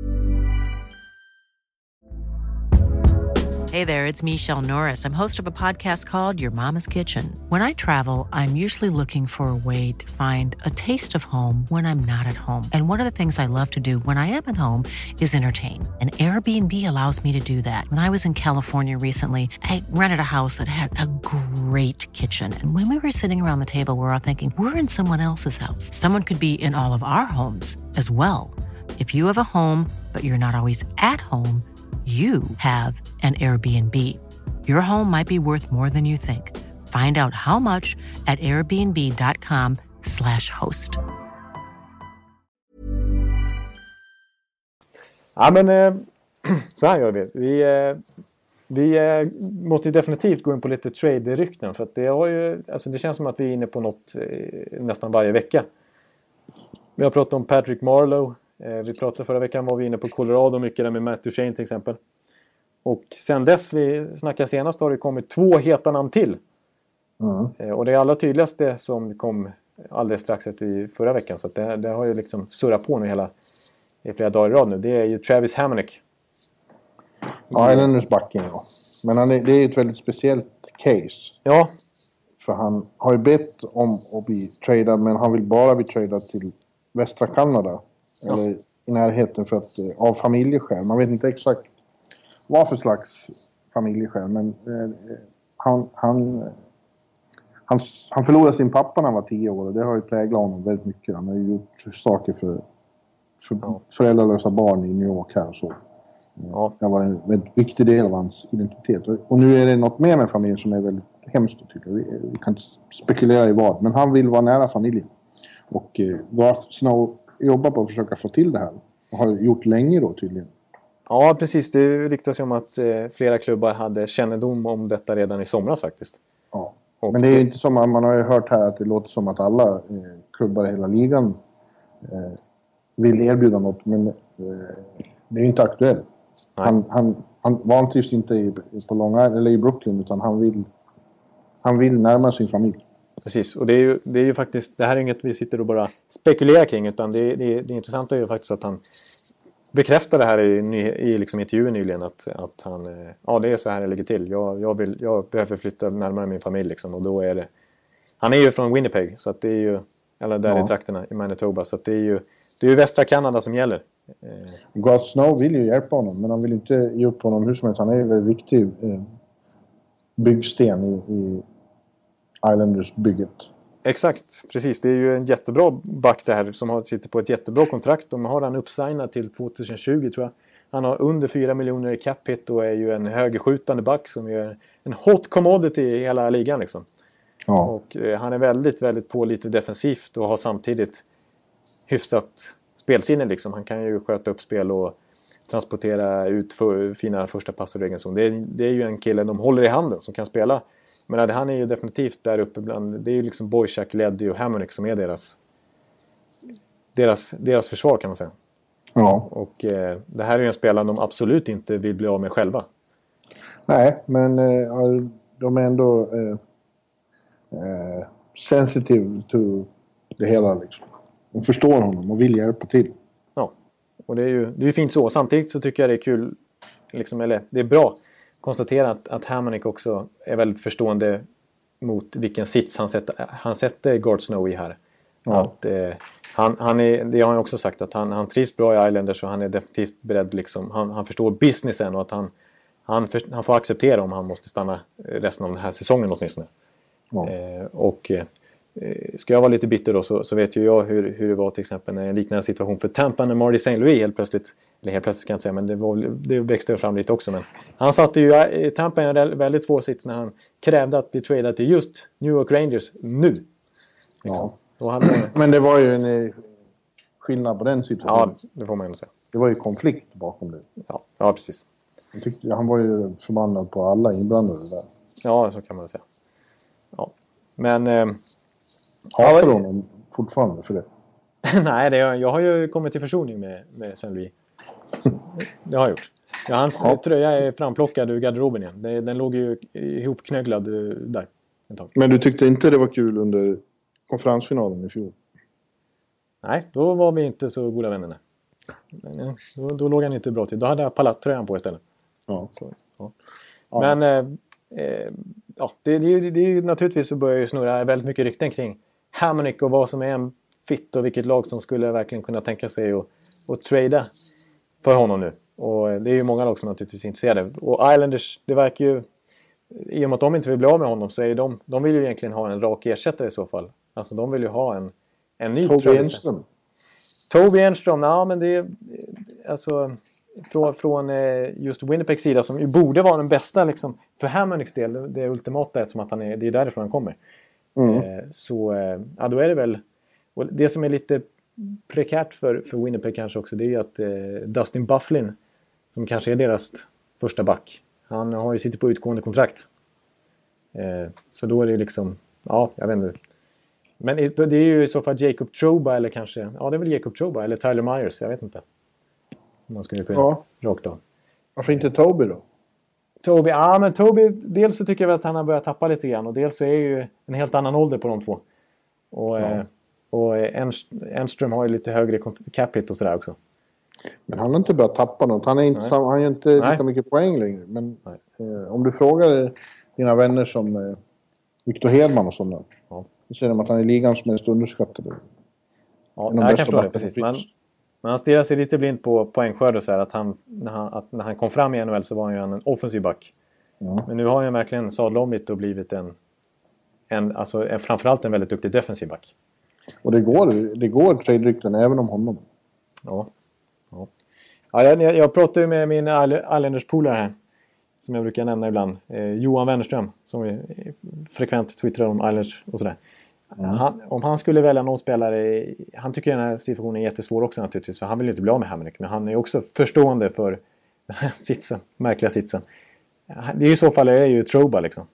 Hey there, it's Michelle Norris. I'm host of a podcast called Your Mama's Kitchen. When I travel, I'm usually looking for a way to find a taste of home when I'm not at home. And one of the things I love to do when I am at home is entertain. And Airbnb allows me to do that. When I was in California recently, I rented a house that had a great kitchen. And when we were sitting around the table, we were all thinking, we're in someone else's house. Someone could be in all of our homes as well. If you have a home, but you're not always at home, you have an Airbnb. Your home might be worth more than you think. Find out how much at airbnb.com slash host. Ja, men eh, så här gör vi. Vi, eh, vi eh, måste ju definitivt gå in på lite trade-rykten. För att det, har ju, alltså det känns som att vi är inne på något eh, nästan varje vecka. Vi har pratat om Patrick Marleau. Vi pratade förra veckan var vi inne på Colorado mycket där med Matt Duchene till exempel. Och sen dess vi snackade senast har det kommit två heta namn till. Mm. Och det är allra tydligaste som kom alldeles strax efter förra veckan. Så att det, det har ju liksom surrat på nu hela i flera dagar i rad nu. Det är ju Travis Hamonic. Ja, Islanders-backen ja. Men han är, det är ett väldigt speciellt case. Ja. För han har ju bett om att bli tradad, men han vill bara bli tradad till västra Kanada. Ja. Eller i närheten för att, av familjeskäl. Man vet inte exakt vad för slags familjeskäl. Men eh, han, han, han, han förlorade sin pappa när han var tio år. Och det har ju präglat honom väldigt mycket. Han har ju gjort saker för, för ja. föräldralösa barn i New York här och så. Ja. Det var en väldigt viktig del av hans identitet. Och, och nu är det något mer med familjen som är väldigt hemskt att tycka. Vi, vi kan inte spekulera i vad. Men han vill vara nära familjen. Och eh, Garth Snow jobbar på att försöka få till det här. Och har gjort länge då tydligen. Ja, precis. Det ryktas om att eh, flera klubbar hade kännedom om detta redan i somras faktiskt. Ja. Men det är ju inte som man, man har ju hört här att det låter som att alla eh, klubbar i hela ligan eh, vill erbjuda något. Men eh, det är ju inte aktuellt. Han, han, han vantrivs inte i, på Long Island eller i Brooklyn, utan han vill, han vill närma sin familj. Precis, och det är, ju, det är ju faktiskt, det här är inget vi sitter och bara spekulerar kring, utan det, det, det intressanta är ju faktiskt att han bekräftar det här i, i liksom intervjun nyligen, att, att han, ja det är så här det ligger till. Jag, jag, vill, jag behöver flytta närmare min familj liksom, och då är det, han är ju från Winnipeg, så att det är ju, eller där ja. i trakterna i Manitoba, så att det är ju, det är ju västra Kanada som gäller. Garth Snow vill ju hjälpa honom, men han vill inte ge upp honom hur som helst. Han är ju en väldigt viktig eh, byggsten i, i Islanders-bygget. Exakt, precis. Det är ju en jättebra back det här som har, sitter på ett jättebra kontrakt. De har han uppsignad till tjugo tror jag. Han har under fyra miljoner i cap hit och är ju en högerskjutande back som är en hot commodity i hela ligan liksom. Ja. Och eh, han är väldigt, väldigt pålitlig defensivt och har samtidigt hyfsat spelsinne liksom. Han kan ju sköta upp spel och transportera ut för, fina första passar i egen zon. Det är, det är ju en kille de håller i handen som kan spela. Men han är ju definitivt där uppe bland, det är ju liksom Boychuk, Leddy och Hamonic som är deras deras, deras försvar kan man säga. Ja. Och eh, det här är ju en spelare de absolut inte vill bli av med själva. Nej, men eh, de är ändå eh, eh, sensitive to det hela liksom. De förstår honom och vill hjälpa till. Ja, och det är ju, det är ju fint så. Samtidigt så tycker jag det är kul, liksom, eller det är bra konstatera att, att Hamonic också är väldigt förstående mot vilken sits han sätter, han sätter Garth Snow i här. Ja. Att, eh, han, han är, det har han också sagt, att han, han trivs bra i Islanders och han är definitivt beredd, liksom, han, han förstår businessen och att han, han, för, han får acceptera om han måste stanna resten av den här säsongen åtminstone. Ja. Eh, och eh, ska jag vara lite bitter då så, så vet ju jag hur, hur det var till exempel när en liknande situation för Tampa när Marty Saint Louis helt plötsligt, eller helt plötsligt kan jag inte säga, men det, var, det växte fram lite också, men han satte ju i Tampa i en väldigt svår sits när han krävde att bli tradad till just New York Rangers nu. Liksom. Ja. Hade... men det var ju en skillnad på den situationen. Ja, det får man ju säga. Det var ju konflikt bakom det. Ja, ja precis. Jag tyckte, han var ju förbannad på alla inblandade där. Ja, så kan man säga. Ja. Men... Eh, hatar du honom fortfarande för det? Nej, det, jag har ju kommit till försoning med, med Saint Louis. Det har jag gjort. Ja, hans ja. tröja är framplockad ur garderoben igen. Det, den låg ju ihopknögglad där ett tag. Men du tyckte inte det var kul under konferensfinalen i fjol? Nej, då var vi inte så goda vänner. Då, då låg han inte bra till. Då hade jag palattröjan på istället. Ja. Så, ja. Ja. Men eh, ja, det, det, det, det är ju naturligtvis så börjar ju snurra väldigt mycket rykten kring Hamonic och vad som är en fit och vilket lag som skulle verkligen kunna tänka sig att, att trada för honom nu. Och det är ju många lag som naturligtvis är intresserade. Och Islanders, det verkar ju, i och med att de inte vill bli av med honom så är de, de vill ju egentligen ha en rak ersättare i så fall. Alltså de vill ju ha en, en ny Toby Enström. Toby Enström, ja men det är alltså från, från just Winnipegs sida som ju borde vara den bästa liksom, för Hamonics del, det, det ultimata eftersom att han är, det är därifrån han kommer. Mm. Eh, så ja, då är det väl, och det som är lite prekärt för, för Winnipeg kanske också, det är ju att eh, Dustin Byfuglien, som kanske är deras första back, han har ju sitter på utgående kontrakt. Eh, så då är det liksom, ja, jag vet inte. Men det är ju i så fall Jacob Trouba eller kanske, ja det är väl Jacob Trouba eller Tyler Myers, jag vet inte. Om man skulle kunna ja. rakt av. Varför inte Toby då? Toby, ja men Toby, dels så tycker jag att han har börjat tappa lite grann och dels så är ju en helt annan ålder på de två. Och, ja. eh, och Enström har ju lite högre cap hit och sådär också. Men han har inte börjat tappa något. Han är inte, sam, han har inte lika mycket poäng längre. Men eh, om du frågar dina vänner som eh, Victor Hedman och sådana. Ja. Då säger de att han är ligans mest underskattade. Ja, de jag kan förstå det precis. Men, men han stirrar sig lite blind på poängskörd och så här. Att han, när, han, att när han kom fram i N H L så var han ju en offensiv back. Ja. Men nu har han verkligen sadlat om lite och blivit en, en, alltså, en, framförallt en väldigt duktig defensiv back. Och det går, det går trade-rykten även om honom. Ja. Ja. Ja, jag, jag pratar ju med min Islanders-polare här. Som jag brukar nämna ibland. Eh, Johan Wennerström. Som är frekvent twittrar om Islanders och sådär. Mm. Han, om han skulle välja någon spelare. Han tycker den här situationen är jättesvår också naturligtvis. För han vill ju inte bli av med Hamonic. Men han är också förstående för den här sitsen. Märkliga sitsen. Det är ju i så fall är det ju Trouba liksom.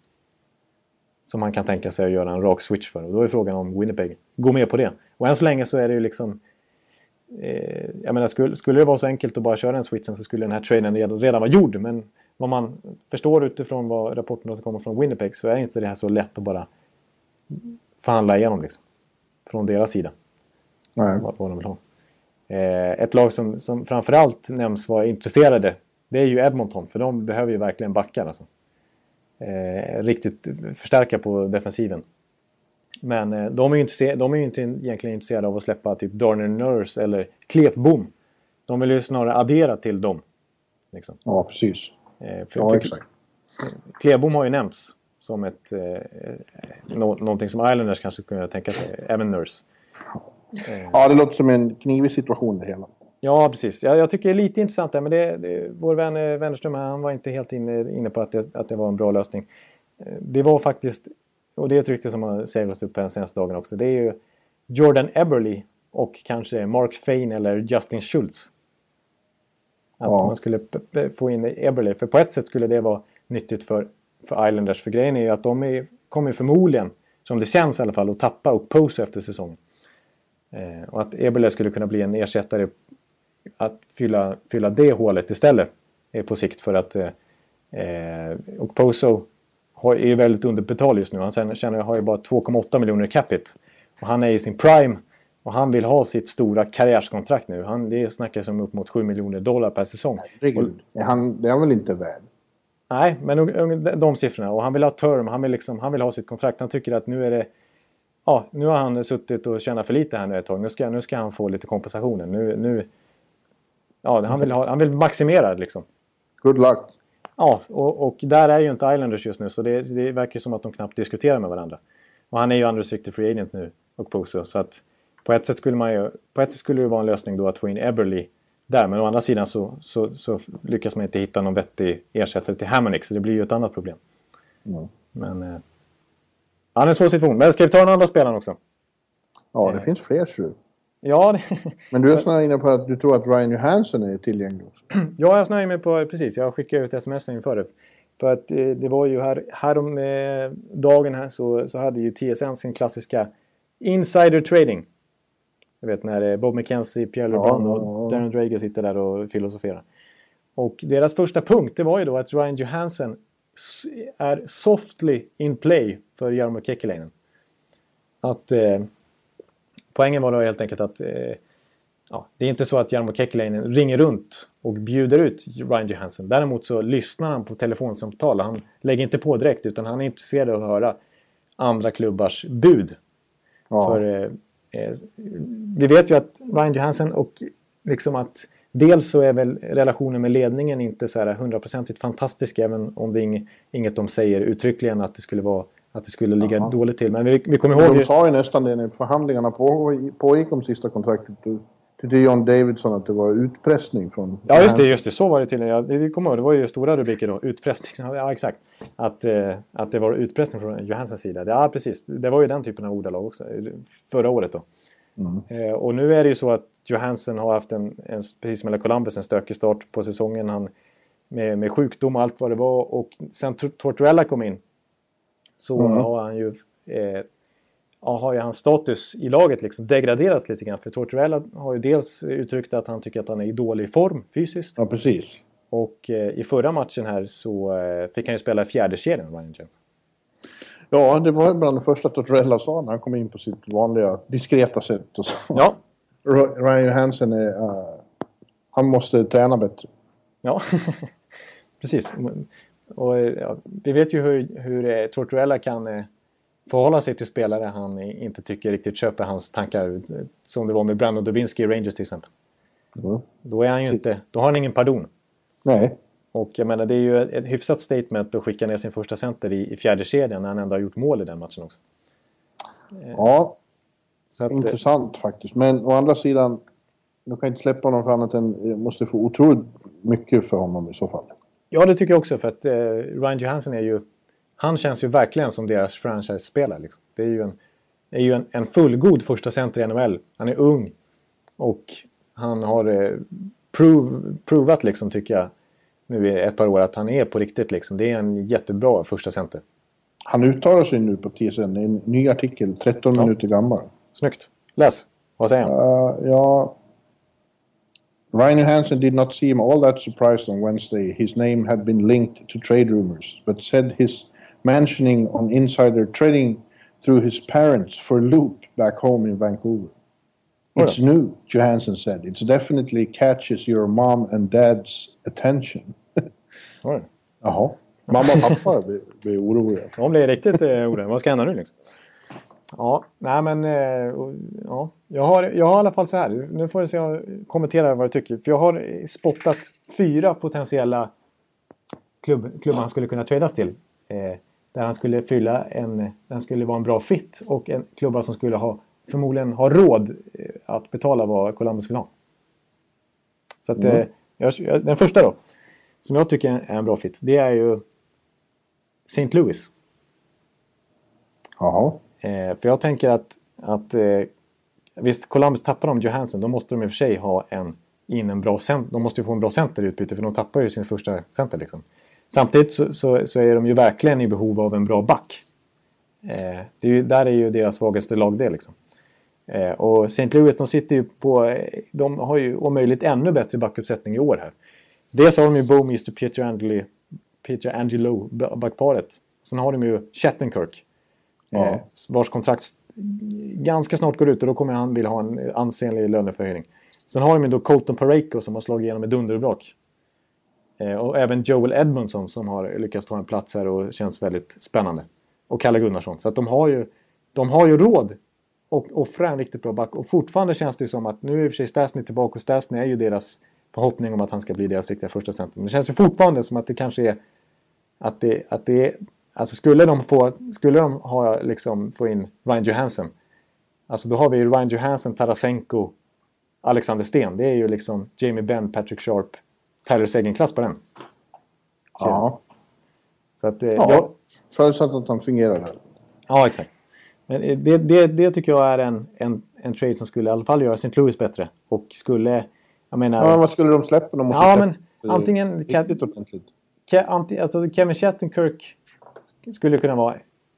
Som han kan tänka sig att göra en rak switch för. Och då är frågan om Winnipeg går med på det. Och än så länge så är det ju liksom eh, jag menar, skulle, skulle det vara så enkelt att bara köra en switchen så skulle den här traden redan, redan vara gjord. Men vad man förstår utifrån vad rapporterna som kommer från Winnipeg så är inte det här så lätt att bara förhandla igenom liksom. Från deras sida. Nej. Vad, vad de vill ha. Eh, ett lag som, som framförallt nämns vara intresserade, det är ju Edmonton. För de behöver ju verkligen backar alltså. Eh, riktigt förstärka på defensiven. Men eh, de är ju inte, de är ju inte egentligen intresserade av att släppa typ Darnell Nurse eller Klefbom. De vill ju snarare addera till dem. Liksom. Ja, precis. Eh, för, ja, för, exakt. Klefbom har ju nämnts som ett eh, nå, någonting som Islanders kanske kunde tänka sig. Även Nurse. Eh. Ja, det låter som en knivig situation det hela. Ja, precis. Jag, jag tycker det är lite intressant där. Men det, det, vår vän Wennerström han var inte helt inne, inne på att det, att det var en bra lösning. Eh, det var faktiskt, och det är ett rykte som har seglat upp den senaste dagen också. Det är ju Jordan Eberle och kanske Mark Fane eller Justin Schultz. Att ja. man skulle p- p- få in Eberle. För på ett sätt skulle det vara nyttigt för, för Islanders. För grejen är ju att de är, kommer förmodligen, som det känns i alla fall, att tappa och pose efter säsongen. Eh, och att Eberle skulle kunna bli en ersättare att fylla, fylla det hålet istället eh, på sikt. För att eh, och Poso har, är ju väldigt underbetald just nu. Han sen, känner, har ju bara två komma åtta miljoner capita. Och han är i sin prime. Och han vill ha sitt stora karriärskontrakt nu. Han, det snackas om upp mot sju miljoner dollar per säsong. Herregud, är han, det är han väl inte värd? Nej, men de siffrorna. Och han vill ha term. Han vill, liksom, han vill ha sitt kontrakt. Han tycker att nu är det... Ja, nu har han suttit och tjänat för lite här nu ett tag. Nu ska, nu ska han få lite kompensationer. Nu, nu, ja, han vill, ha, han vill maximera liksom. Good luck. Ja, och, och där är ju inte Islanders just nu. Så det, det verkar som att de knappt diskuterar med varandra. Och han är ju unrestricted free agent nu. Och Poso. Så att på ett sätt skulle man ju, på ett sätt skulle det vara en lösning då att få in Eberle där. Men å andra sidan så, så, så lyckas man inte hitta någon vettig ersättare till Hamonic. Så det blir ju ett annat problem. Mm. Men... Eh, han är en svår situation. Men ska vi ta den andra spelaren också? Ja, det eh. finns fler så. Ja, det... Men du är snarare inne på att du tror att Ryan Johansson är tillgänglig också. Ja, jag snarare med på, precis. Jag skickade ut sms inför det. För att eh, det var ju här, här om eh, dagen här så, så hade ju T S N sin klassiska insider trading. Jag vet när eh, Bob McKenzie, Pierre LeBrun ja, och ja. Darren Dreger sitter där och filosoferar. Och deras första punkt det var ju då att Ryan Johansson är softly in play för Jarmo Kekalainen. Att eh, poängen var då helt enkelt att eh, ja, det är inte så att Jarmo Kekalainen ringer runt och bjuder ut Ryan Johansson. Däremot så lyssnar han på telefonsamtal. Han lägger inte på direkt utan han är intresserad av att höra andra klubbars bud. Ja. För eh, eh, vi vet ju att Ryan Johansson och liksom att dels så är väl relationen med ledningen inte så här hundraprocentigt fantastisk även om det är inget de säger uttryckligen att det skulle vara att det skulle ligga Aha. dåligt till. Men vi, vi kommer ihåg... De sa ju nästan det när förhandlingarna på, pågick om sista kontraktet. Tyckte John Davidson att det var utpressning från... Ja, just det. Just det. Så var det till. Ja, det, kommer ihåg, det var ju stora rubriker då. Utpressning. Ja, exakt. Att, eh, att det var utpressning från Johanssons sida. Ja, precis. Det var ju den typen av ordalag också. Förra året då. Mm. Eh, och nu är det ju så att Johansson har haft en, en precis som Columbus, en stökig start på säsongen. Han, med, med sjukdom och allt vad det var. Och sen Tortorella kom in. Så mm. har han ju... Eh, har ju hans status i laget liksom degraderats lite grann. För Tortorella har ju dels uttryckt att han tycker att han är i dålig form fysiskt. Ja, precis. Och eh, i förra matchen här så eh, fick han ju spela i fjärde kedjan, Ryan Johansson. Ja, det var bland det första Tortorella sa när han kom in på sitt vanliga diskreta sätt. Och så. Ja. Ryan Johansson är... Uh, han måste träna bättre. Ja, precis. Och ja, vi vet ju hur, hur eh, Tortorella kan... Eh, förhålla sig till spelare han inte tycker riktigt köper hans tankar. Som det var med Brandon Dubinsky i Rangers till exempel. Mm. Då är han ju inte, då har han ingen pardon. Nej. Och jag menar det är ju ett, ett hyfsat statement att skicka ner sin första center i, i fjärde kedjan när han ändå har gjort mål i den matchen också. Ja, så att, intressant faktiskt. Men å andra sidan, du kan inte släppa honom för annat än måste få otroligt mycket för honom i så fall. Ja, det tycker jag också för att eh, Ryan Johansson är ju han känns ju verkligen som deras franchise-spelare. Liksom. Det är ju, en, är ju en, en fullgod första center i N H L. Han är ung. Och han har eh, prov, provat, liksom, tycker jag, nu i ett par år att han är på riktigt. Liksom. Det är en jättebra första center. Han uttalar sig nu på T S N. En ny artikel, tretton ja. minuter gammal. Snyggt. Läs. Vad säger han? Uh, ja, Ryan Johansson did not seem all that surprised on Wednesday. His name had been linked to trade rumors, but said his mentioning on insider trading through his parents for loop back home in Vancouver. It's new, Johansson said. It's definitely catches your mom and dad's attention. Oj. Jaha. Mamma och pappa blir, blir oroliga. De blir riktigt eh, oroliga. Vad ska hända nu liksom? Ja, nej men eh, ja. Jag har, jag har i alla fall så här. Nu får jag se jag kommentera vad jag tycker. För jag har spottat fyra potentiella klubb, klubbar han skulle kunna tradas till. Eh, där han skulle fylla en, den skulle vara en bra fit. Och en klubba som skulle ha förmodligen ha råd eh, att betala vad Columbus vill ha. Så att mm. eh, jag, den första då. Som jag tycker är en bra fit. Det är ju Saint Louis. Jaha. Eh, för jag tänker att, att eh, visst, Columbus tappar de Johansson. Då måste de i och för sig ha en, in en bra center. De måste ju få en bra center i utbyte. För de tappar ju sin första center liksom. Samtidigt så, så, så är de ju verkligen i behov av en bra back. Eh, det är ju, där är ju deras svagaste lagdel liksom. Eh, och Saint Louis, de sitter ju på... De har ju om möjligt ännu bättre backuppsättning i år här. Dels har de ju Bouwmeester, Peter Angelo, Peter Angelo backparet. Sen har de ju Shattenkirk. Ja. Eh, vars kontrakt ganska snart går ut och då kommer han vilja ha en ansenlig löneförhöjning. Sen har de ju då Colton Parayko som har slagit igenom med dunderbrak. Eh, och även Joel Edmondson som har lyckats ta en plats här och känns väldigt spännande. Och Kalle Gunnarsson. Så att de har ju, de har ju råd och offra en riktigt bra back. Och fortfarande känns det som att nu är i och för sig Stastny tillbaka och Stastny är ju deras förhoppning om att han ska bli deras riktiga första center. Men det känns ju fortfarande som att det kanske är att det, att det är alltså skulle de få skulle de ha liksom få in Ryan Johansson. Alltså då har vi ju Ryan Johansson, Tarasenko, Alexander Sten. Det är ju liksom Jamie Benn, Patrick Sharp, Tyler Seguin-klass på den. Så, ja. Så att eh, ja, jag, förutsatt att han fungerar där. Ja, exakt. Men det, det, det tycker jag är en, en, en trade som skulle i alla fall göra Saint Louis bättre. Och skulle, jag menar... Ja, vad skulle de släppa? De ja, men antingen... Riktigt ordentligt. Ke, anti, alltså Kevin Shattenkirk skulle kunna vara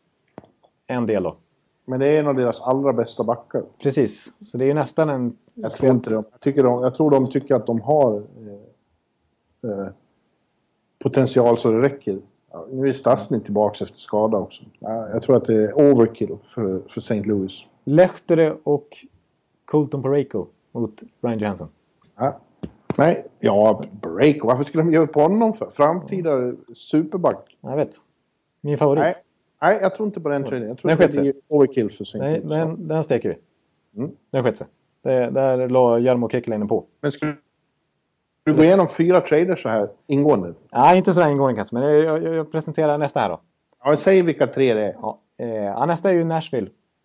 en del då. Men det är en av deras allra bästa backar. Precis. Så det är ju nästan en... Jag tror inte de, jag, tycker de, jag tror de tycker att de har eh, eh, potential så det räcker. Ja, nu är Stastny tillbaka efter skada också. Ja, jag tror att det är overkill för, för Saint Louis. Lehtere och Colton Parayko mot Ryan Johansson. Ja. Nej, ja, Parayko. Varför skulle de göra på honom för? Framtida superback. Jag vet. Min favorit. Nej, nej jag tror inte på den traden. Jag tror den att det är overkill för Saint Louis. Nej, den, den steker vi. Mm. Den skett sig. Det, där la Jarmo Kekalainen på. Men skulle du gå igenom fyra trader så här ingående? Nej, inte så här ingående kanske. Men jag, jag, jag presenterar nästa här då. Ja, säg vilka tre det är. Ja, eh, nästa är ju Nashville.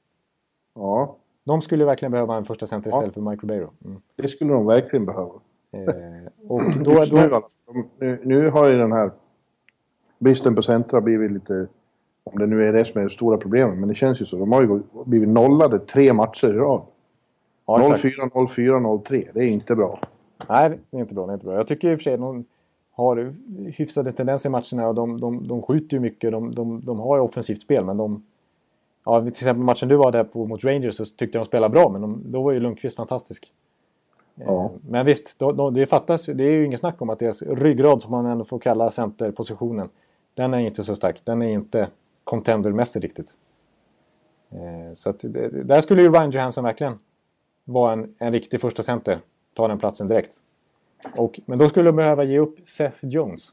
Ja. De skulle verkligen behöva en första center istället ja. för Mike Ribeiro. Mm. Det skulle de verkligen behöva. Eh, och då, då... nu, nu har ju den här bristen på centra blivit lite... Om det nu är det som är det stora problemet. Men det känns ju så. De har ju blivit nollade tre matcher i rad. Ja, noll fyra, noll fyra, noll tre. Det är inte bra. Nej, det är inte bra. Det är inte bra. Jag tycker i och för sig att de har hyfsade tendenser i matcherna. Och de, de, de skjuter ju mycket. De, de, de har ju offensivt spel. Men de... Ja, till exempel matchen du var där på mot Rangers så tyckte de spelade bra. Men de, då var ju Lundqvist fantastisk. Ja. Men visst, då, då, det fattas. Det är ju ingen snack om att deras ryggrad som man ändå får kalla centerpositionen. Den är inte så stark. Den är inte contendermässig riktigt. Så att det, där skulle ju Ryan Johansson verkligen vara en, en riktig första center. Ta den platsen direkt. Och, men då skulle de behöva ge upp Seth Jones.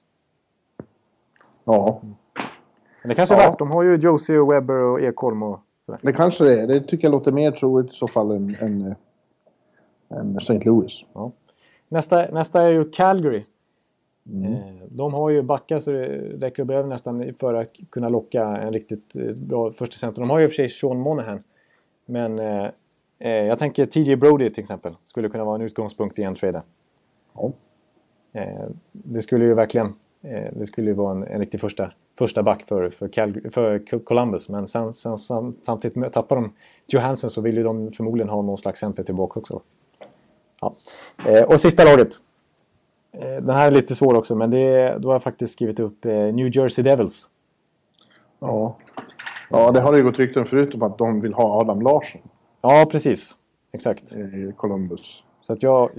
Ja. Men det kanske är ja. värt. De har ju Josie och Webber och Ekholm och sådär. Det kanske det är. Det tycker jag låter mer troligt i så fall än, än, än Saint Louis. Ja. Nästa, nästa är ju Calgary. Mm. De har ju backar så det räcker över nästan för att kunna locka en riktigt bra första center. De har ju i och för sig Sean Monahan. Men eh, jag tänker T J Brody till exempel skulle kunna vara en utgångspunkt i en trade. Ja. Eh, det skulle ju verkligen eh, det skulle ju vara en, en riktig första, första back för, för, Cal- för Columbus. Men sen, sen, sen, samtidigt tappar de Johansson så vill ju de förmodligen ha någon slags center tillbaka också. Ja. Eh, och sista laget. Den här är lite svår också, men det, då har jag faktiskt skrivit upp New Jersey Devils. Ja, ja det har ju gått rykten förut om att de vill ha Adam Larsson. Ja, precis. Exakt. I Columbus. Så att jag,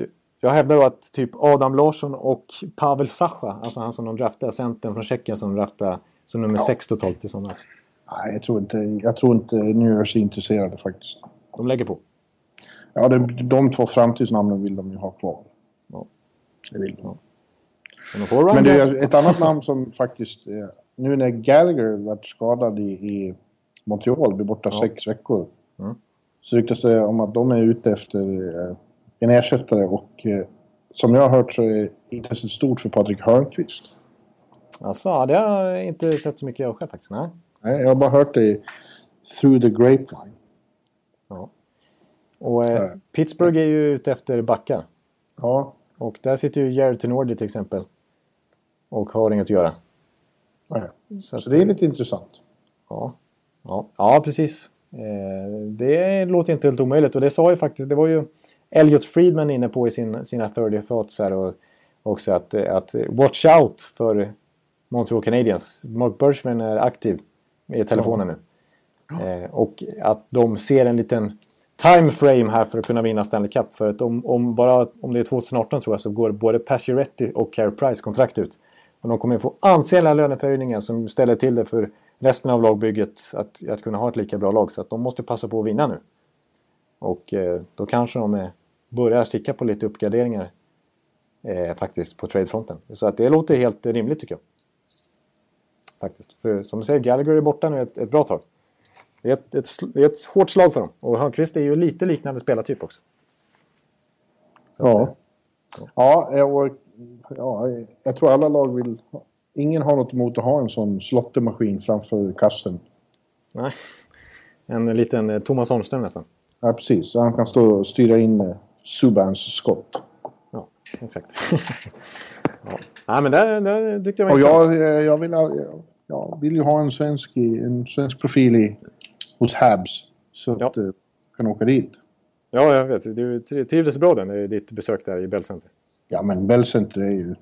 jag hävdar då att typ Adam Larsson och Pavel Sacha, alltså han som de draftade, centern från Tjeckien som de draftade som nummer Ja. sex totalt i somras. Nej, jag tror inte, jag tror inte New Jersey är intresserade faktiskt. De lägger på. Ja, de, de två framtidsnamnen vill de ju ha kvar. Ja. Det vill de. Ja. Men, de får Men det Ryan- är ett annat namn som faktiskt... eh, Nu när Gallagher varit skadad i, i Montreal, blir borta Ja. sex veckor. Mm. Så ryktas det om att de är ute efter eh, en ersättare. Och eh, som jag har hört så är intresset stort för Patrik Hörnqvist. Alltså, det har jag inte sett så mycket av själv faktiskt. Nej. Nej, jag har bara hört det through the grapevine. Ja. Och eh, Nej. Pittsburgh är ju ute efter backar. Ja, Och där sitter ju Jared Tenordi till exempel. Och har inget att göra. nej. Så, Så det är lite intressant. Ja, ja, ja precis. Eh, det låter inte helt omöjligt. Och det sa ju faktiskt, det var ju Elliot Friedman inne på i sin, sina thirty thoughts här. Och också att, att watch out för Montreal Canadiens. Mark Bergevin är aktiv i telefonen nu. Eh, och att de ser en liten time frame här för att kunna vinna Stanley Cup. För att om, om, bara, om det är tjugo arton tror jag så går både Pacioretty och Carey Price kontrakt ut. Och de kommer få ansenliga löneförhöjningar som ställer till det för resten av lagbygget att, att kunna ha ett lika bra lag. Så att de måste passa på att vinna nu. Och eh, då kanske de är, börjar sticka på lite uppgraderingar eh, faktiskt på tradefronten. Så att det låter helt rimligt tycker jag. Faktiskt. För som du säger, Gallagher är borta nu ett, ett bra tag. Det är ett, ett, det är ett hårt slag för dem. Och Hörnqvist är ju lite liknande spelartyp också. Så att, Ja. Ja, och, ja, jag tror alla lag vill... Ingen har något emot att ha en sån slottermaskin framför kassen. nej. En liten eh, Thomas Holmström nästan. Ja, precis. Så han kan stå och styra in eh, Subans skott. Ja, exakt. ja. Nej, men där, där tyckte jag var Och intressant. jag, eh, jag, vill, jag, jag vill ju ha en svensk, i, en svensk profil i, hos Habs. Så att Ja. jag kan åka dit. Ja, jag vet. Du trivdes bra den, eh, ditt besök där i Bell Center. Ja, men Bell Center är ju...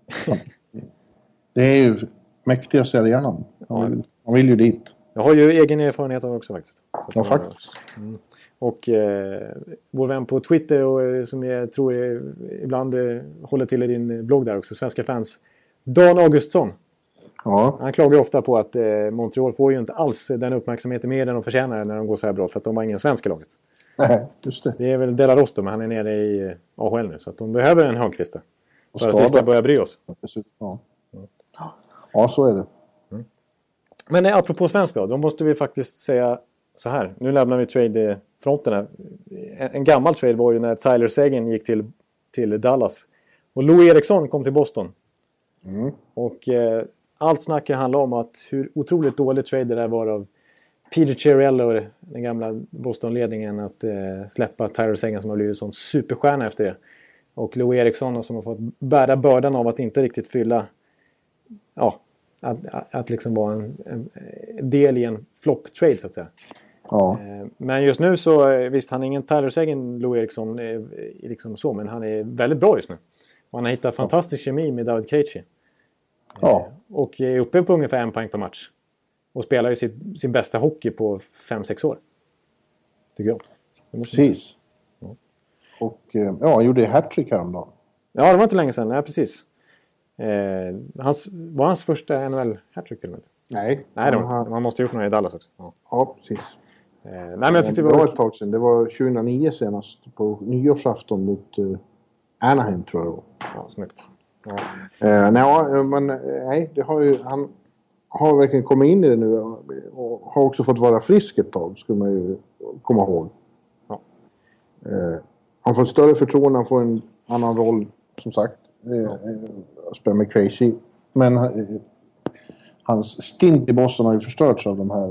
det är ju mäktigaste arenan. Man vill, man vill ju dit. Jag har ju egen erfarenhet av det också faktiskt. Så att Ja, jag- faktiskt. Och eh, vår vän på Twitter och, eh, som jag tror är, ibland eh, håller till i din blogg där också, Svenska fans. Dan Augustsson. Ja, Han klagar ofta på att eh, Montreal får ju inte alls den uppmärksamheten mer än de förtjänar när de går så här bra. För att de har ingen svensk i laget. nej, just det. Det är väl Dela Rosto, men han är nere i eh, A H L nu. Så att de behöver en Hörnqvist där. Och För att vi ska skadad. börja bry oss. Ja. ja, så är det. Men eh, apropå svensk då, då måste vi faktiskt säga så här. Nu lämnar vi trade-fronten här. En, en gammal trade var ju när Tyler Seguin gick till, till Dallas. Och Lou Eriksson kom till Boston. Mm. Och eh, allt snack handlar om att hur otroligt dålig trade det där var av Peter Chiarello, den gamla Boston-ledningen, att eh, släppa Tyler Seguin som har blivit en sån superstjärna efter det. Och Lou Eriksson som har fått bära bördan av att inte riktigt fylla, ja, att, att, att liksom vara en, en del i en flop-trade så att säga. Ja. Eh, Men just nu så, eh, visst han är ingen Tyler Seguin, Lou Eriksson, eh, liksom så, men han är väldigt bra just nu. Och han har hittat fantastisk kemi med David Krejci. Ja. Och är uppe på ungefär en poäng per match. Och spelar ju sitt, sin bästa hockey på fem sex år. Tycker jag. Det måste- Precis. Och eh, ja, han gjorde hattrick häromdagen. Ja, det var inte länge sedan. Nej, precis. Eh, hans, var hans första N H L-hattrick till och med? Nej. Nej, det var han, inte. Man måste ha gjort några i Dallas också. Ja. Ja, precis. Eh, nej, men jag tyckte det det var var... ett tag sedan. Det var tjugohundranio senast. På nyårsafton mot uh, Anaheim tror jag det var. Ja, snyggt. Ja. Eh, nej, men eh, nej, det har ju, han har verkligen kommit in i det nu och har också fått vara frisk ett tag, skulle man ju komma ihåg. Ja. Eh, han får ett större förtroende, han får en annan roll, som sagt. Eh, eh, spelar med Crazy. Men eh, hans stint i Boston har ju förstörts av de här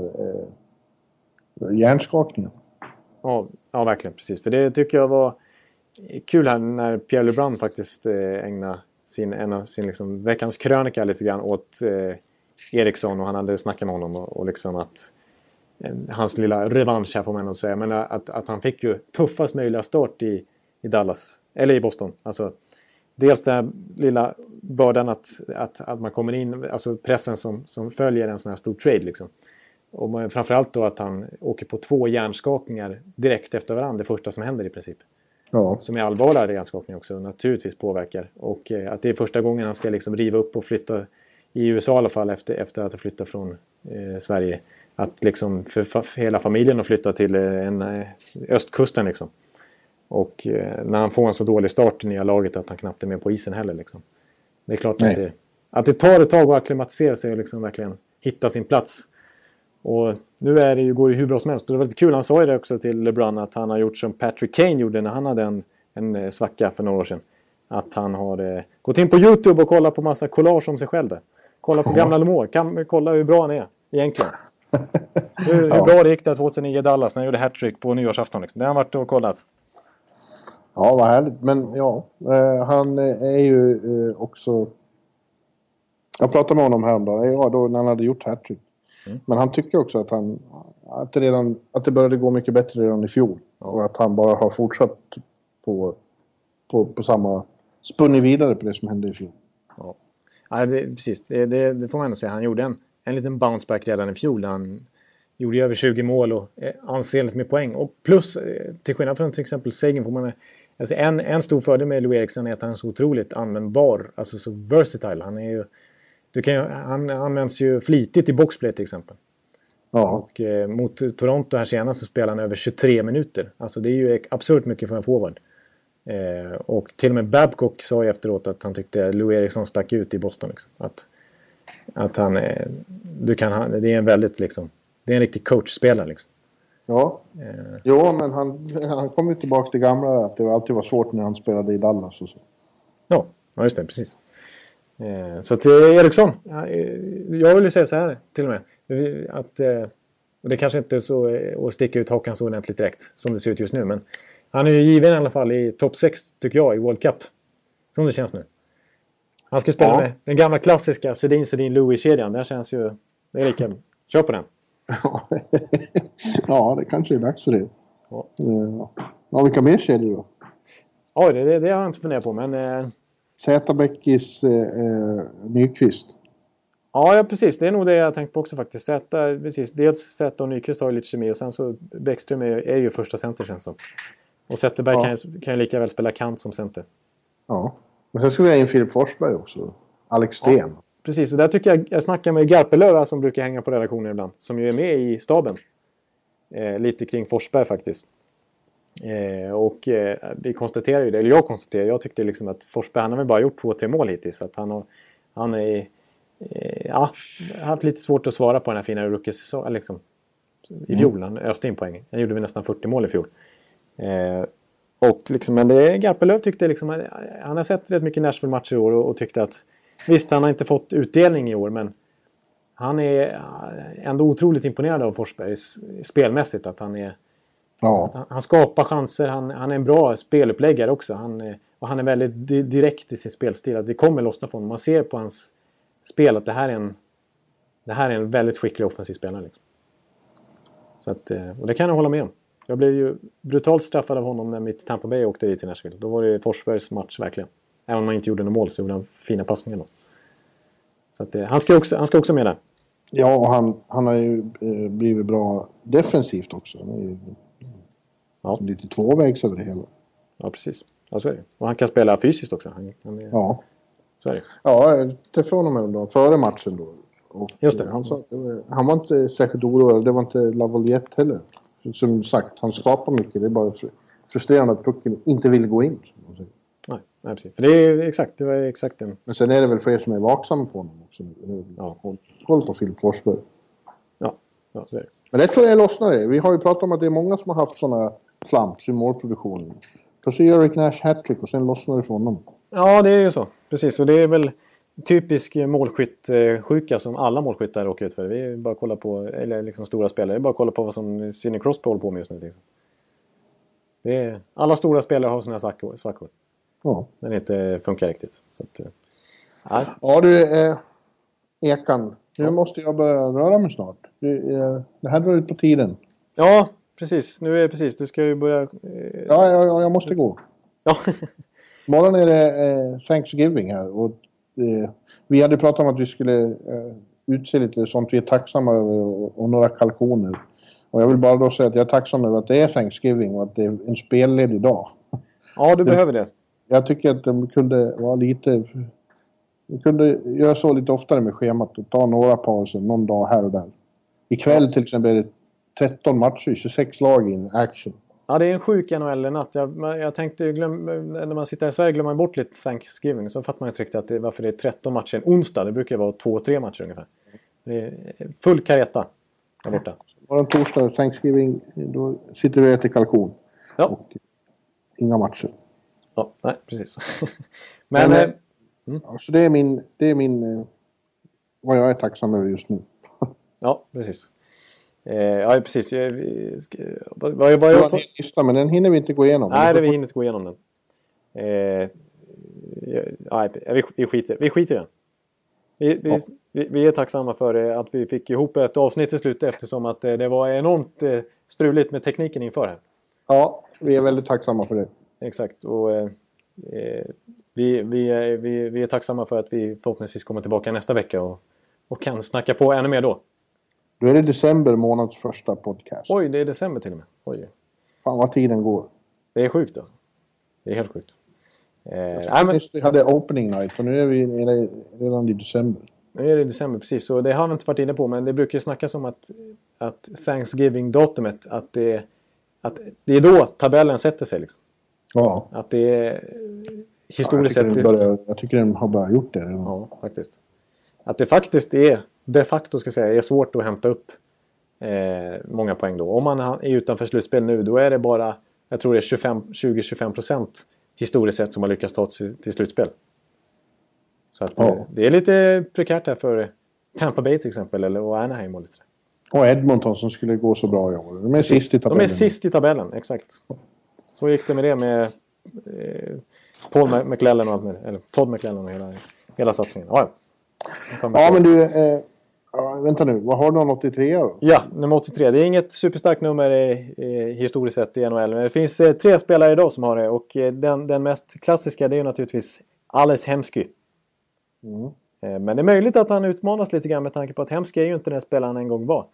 eh, hjärnskakningen. Ja, ja, verkligen. Precis. För det tycker jag var kul här när Pierre LeBrun faktiskt eh, ägnade sin, en av sin liksom, veckans krönika lite grann åt eh, Eriksson. Och han hade snackat med honom och, och liksom att eh, hans lilla revansch här får man ändå säga. Men att, att han fick ju tuffast möjliga start i, i Dallas. Eller i Boston. Alltså, dels den här lilla bördan att, att, att man kommer in, alltså pressen som, som följer en sån här stor trade liksom. Och man, framförallt då att han åker på två hjärnskakningar direkt efter varandra, det första som händer i princip. Ja. Som är allvarliga hjärnskakning också naturligtvis påverkar. Och eh, att det är första gången han ska liksom riva upp och flytta i U S A i alla fall efter, efter att ha flyttat från eh, Sverige. Att liksom för, för hela familjen att flytta till eh, en, eh, östkusten liksom. Och eh, när han får en så dålig start i nya laget att han knappt är med på isen heller liksom. Det är klart att det, att det tar ett tag att akklimatisera sig och liksom verkligen hitta sin plats. Och nu är det ju, går det hur bra som helst. Och det var lite kul, han sa ju det också till LeBron att han har gjort som Patrick Kane gjorde när han hade en, en svacka för några år sedan. Att han har eh, gått in på YouTube och kollat på massa collage om sig själv där. Kolla på gamla mål, kan kolla hur bra han är egentligen. hur, hur ja. bra det gick det tjugohundranio i Dallas när han gjorde hattrick på nyårsafton liksom. Det har han varit och kollat. Ja, vad härligt. Men ja, eh, han är ju eh, också... Jag pratade med honom häromdagen, ja, då när han hade gjort hattrick. Mm. Men han tycker också att han att det, redan, att det började gå mycket bättre redan i fjol. Ja. Och att han bara har fortsatt på, på, på samma... spunnit vidare på det som hände i fjol. Ja, ja det, precis. Det, det, det får man ändå säga. Han gjorde en, en liten bounce back redan i fjol. Han gjorde över tjugo mål och eh, ansenligt med poäng. Och plus, eh, till skillnad från till exempel Sagan, får man... Alltså en, en stor fördel med Lou Eriksson är att han är så otroligt användbar. Alltså så versatile. Han är ju... Du kan ju, han används ju flitigt i boxplay till exempel. Ja. Och eh, mot Toronto här senast så spelar han över tjugotre minuter. Alltså det är ju absurt mycket för en forward. Eh, och till och med Babcock sa ju efteråt att han tyckte Lou Eriksson stack ut i Boston. Liksom. Att, att han eh, du kan, det är en väldigt liksom, det är en riktig coachspelare liksom. Ja, eh. jo, men han, han kom ju tillbaka till gamla att det alltid var svårt när han spelade i Dallas och så. Ja, ja just det, precis. Eh, så att eh, Eriksson, jag vill ju säga så här till och med. Att, eh, och det kanske inte är så eh, att sticka ut hakan så ordentligt direkt som det ser ut just nu. Men han är ju given i alla fall i topp sex tycker jag i World Cup. Som det känns nu. Han ska spela ja. med den gamla klassiska Sedin, Sedin, Louis-kedjan. Den känns ju, det är lika. Kör på den. Ja, det kanske är dags för det. Ja, ja vilka mer kedjor då? Ja, det, det, det har jag inte funderat på, men... Eh, Zäta-Bäckis eh, Nyqvist. Ja, ja, precis. Det är nog det jag tänkt på också faktiskt. Zäta, precis. Dels Zäta och Nyqvist har ju lite kemi och sen så Bäckström är, är ju första center känns som. Och Zetterberg ja. kan, kan ju lika väl spela kant som center. Ja, men sen skulle jag in Filip Forsberg också. Alex Sten. Ja, precis, och där tycker jag, jag snackar med Garpelöv som brukar hänga på redaktionen ibland. Som ju är med i staben. Eh, lite kring Forsberg faktiskt. Eh, och eh, vi konstaterar ju det, eller jag konstaterar, jag tyckte liksom att Forsberg, han har väl bara gjort två, tre mål hittills. Att han har, han är, eh, ja, haft lite svårt att svara på den här fina rookie-säsongen liksom. I fjol, mm. han öste in poäng. Han gjorde väl nästan fyrtio mål i fjol. Eh, och liksom, men det Garpelöv tyckte liksom, han har sett rätt mycket Nashville-matcher i år och, och tyckte att visst, han har inte fått utdelning i år, men han är ändå otroligt imponerad av Forsberg spelmässigt, att han är ja. han, han skapar chanser, han, han är en bra speluppläggare också, han, och han är väldigt di- direkt i sin spelstil, att det kommer lossna från honom. Man ser på hans spel att det här är en det här är en väldigt skicklig offensiv spelare liksom. Så att, och det kan jag hålla med om. Jag blev ju brutalt straffad av honom när mitt Tampa Bay åkte dit till Nashville. Då var det Forsbergs match verkligen. Även om man inte gjorde någon mål så gjorde han fina passningar då. Så att, han, ska också, han ska också med där. Ja, och han, han har ju eh, blivit bra defensivt också. Han är ju ja. lite tvåvägs över det hela. Ja, precis. Ja, så är det. Och han kan spela fysiskt också. Han, han är, ja. Så är det. Ja, jag träffade honom då, före matchen då. Och just det. Han, sa, han var inte särskilt orolig. Det var inte Lavaliette heller. Som sagt, han skapar mycket. Det är bara frustrerande att pucken inte vill gå in. Nej, nej, precis. För det är exakt, det var exakt en... Men sen är det väl fler som är vaksamma på honom också. Ja. Håll på Filip Forsberg. Ja, ja, så är det. Men det tror jag lossnar det. Vi har ju pratat om att det är många som har haft sådana flamps i målproduktionen. Då ser Eric Nash hattrick och sen lossnar det från honom. Ja, det är ju så. Precis, och det är väl typisk målskytt-sjuka som alla målskyttar råkar ut för. Vi är bara kolla på, eller liksom stora spelare, vi bara kolla på vad som Sidney Crosby håller på med just nu. Liksom. Det är, alla stora spelare har sådana här svackor. Ja. Den inte funkar riktigt. Så att, ja. ja, du, eh, Ekan. Nu ja. måste jag börja röra mig snart. Det, eh, det här drar ut på tiden. Ja, precis. Nu är det precis. Du ska ju börja... Eh... Ja, ja, jag måste gå. Ja. Imorgon är det eh, Thanksgiving här. Och, eh, vi hade pratat om att vi skulle eh, utse lite sånt vi är tacksamma över och, och några kalkoner. Och jag vill bara då säga att jag är tacksam över att det är Thanksgiving och att det är en spelledig dag. Ja, du behöver det. Jag tycker att de kunde vara lite... De kunde göra så lite oftare med schemat och ta några pauser någon dag här och där. Ikväll ja. till exempel är det tretton matcher, tjugosex lag in action. Ja, det är en sjuk N H L-natt. Jag, jag tänkte, glöm, när man sitter i Sverige glömmer man bort lite Thanksgiving. Så fattar man inte riktigt att det, varför det är tretton matcher en onsdag. Det brukar vara två tre matcher ungefär. Det är full kareta där borta. Var en torsdag Thanksgiving, då sitter vi och äter kalkon. Ja. Och inga matcher. Ja, nej, precis. Men... Men eh, mm. alltså det är min... Det är min vad jag är tacksam över just nu. Ja, precis. Eh, ja, precis. Jag, ska, vad, vad, vad, det jag var en lista, men den hinner vi inte gå igenom. Nej, det vi hinner inte gå igenom den. Eh, ja, vi, vi, skiter, vi skiter i den. Vi, vi, ja. vi, vi är tacksamma för att vi fick ihop ett avsnitt i slutet eftersom att det var enormt struligt med tekniken inför här. Ja, vi är väldigt tacksamma för det. Exakt. Och eh, vi, vi, vi, vi är tacksamma för att vi förhoppningsvis kommer tillbaka nästa vecka och, och kan snacka på ännu mer då. Då är det december månads första podcast. Oj, det är december till och med. Oj. Fan vad tiden går. Det är sjukt alltså. Det är helt sjukt. Eh, nej, men... Vi hade opening night och nu är vi redan i december. Nu är det december, precis. Så det har vi inte varit inne på, men det brukar ju snackas om att, att Thanksgiving-datumet, att det, att det är då tabellen sätter sig liksom. Ja. Att det är historiskt ja, jag sett... Börjar, jag tycker den har bara gjort det. Ja, faktiskt. Att det faktiskt är, de facto ska jag säga, är svårt att hämta upp eh, många poäng då. Om man är utanför slutspel nu, då är det bara, jag tror det är tjugo till tjugofem procent historiskt sett som har lyckats ta sig till slutspel. Så att ja. det är lite prekärt här för Tampa Bay till exempel, eller och Anaheim och lite. Och Edmonton som skulle gå så bra i år. De är sist i tabellen. De är sist i tabellen, exakt. Så gick det med det med eh, Paul McLellan och allt med det. Eller Todd McLellan och hela, hela satsningen. Ja, ja men du, eh, vänta nu. Vad har du om åttiotre då? Ja, nummer åttiotre. Det är inget superstarkt nummer i, i, historiskt sett i N H L. Men det finns eh, tre spelare idag som har det. Och eh, den, den mest klassiska, det är naturligtvis Ales Hemsky. Mm. Eh, men det är möjligt att han utmanas lite grann med tanke på att Hemsky är ju inte den spelaren han en gång var.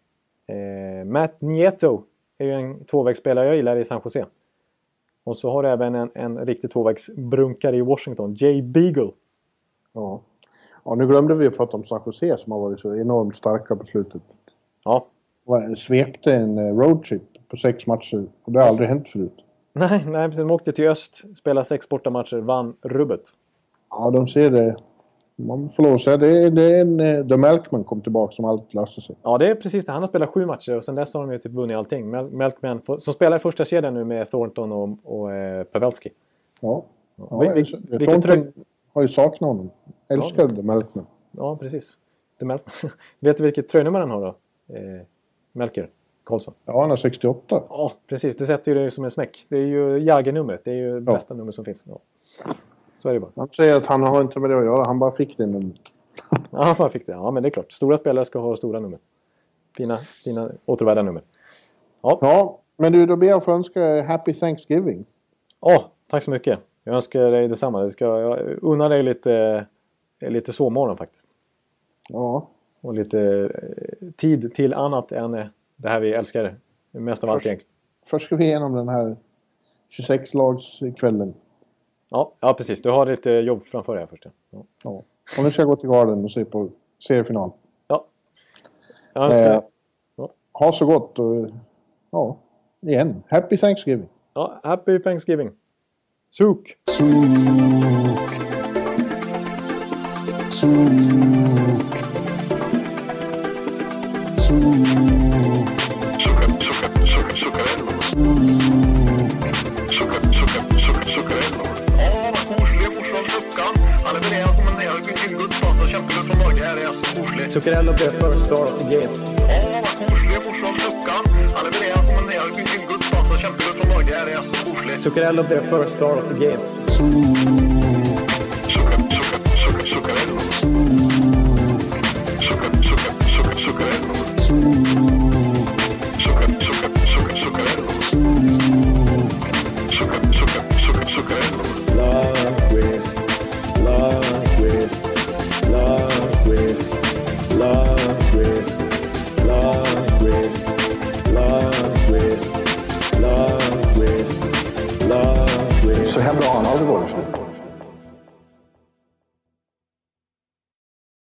Eh, Matt Nieto är ju en tvåvägsspelare jag gillar i San Jose. Och så har du även en, en riktig tvåvägsbrunkare i Washington, Jay Beagle. Ja. Ja, nu glömde vi att prata om San Jose som har varit så enormt starka på slutet. Ja. Svepte en roadtrip på sex matcher och det har aldrig hänt förut. Nej, nej precis. De åkte till öst, spelade sex bortamatcher, vann rubbet. Ja, de ser det. Man får lov att säga, det är, det är en The Melkman kom tillbaka som allt löser sig. Ja, det är precis det. Han har spelat sju matcher och sen dess har de ju typ vunnit allting. Mel- Melkman som spelar i första kedjan nu med Thornton och, och eh, Pavelski. Ja, ja vi, vi, vi, Thornton trö- har ju saknat honom. Älskar ja, The Melkman. Ja, precis. The Melkman. Vet du vilket tröjnummer han har då? Eh, Melker Karlsson. Ja, han har sextioåtta. Ja, precis. Det sätter ju det som en smäck. Det är ju Jagger-numret. Det är ju det ja. bästa nummer som finns. Ja. Så är det bara. Han säger att han har inte med det att göra. Han bara fick det numret. Ja, han bara fick det. Ja, men det är klart. Stora spelare ska ha stora nummer. Fina, fina återvärda nummer. Ja. Ja, men du, då ber jag att få önska Happy Thanksgiving. Ja, tack så mycket. Jag önskar dig detsamma. Jag, ska, jag unnar dig lite, lite sovmorgon faktiskt. Ja. Och lite eh, tid till annat än eh, det här vi älskar mest av allt egentligen. Först ska vi igenom den här tjugosex-lagskvällen. Ja, ja, precis. Du har lite jobb framför dig först. Ja. Ja. Och nu ska jag gå till Garden och se på seriefinal. Ja. Jag önskar... eh, ja. Ha så gott och ja, igen. Happy Thanksgiving. Ja, Happy Thanksgiving. Suk. Suk. Suk. Zuccarello blev first star of the game. Ja, vad koselig morsan Luckan. Han levererar som en del Guds pass och kämpar ut från Norge. Det är så koselig. Zuccarello blev first star of the game.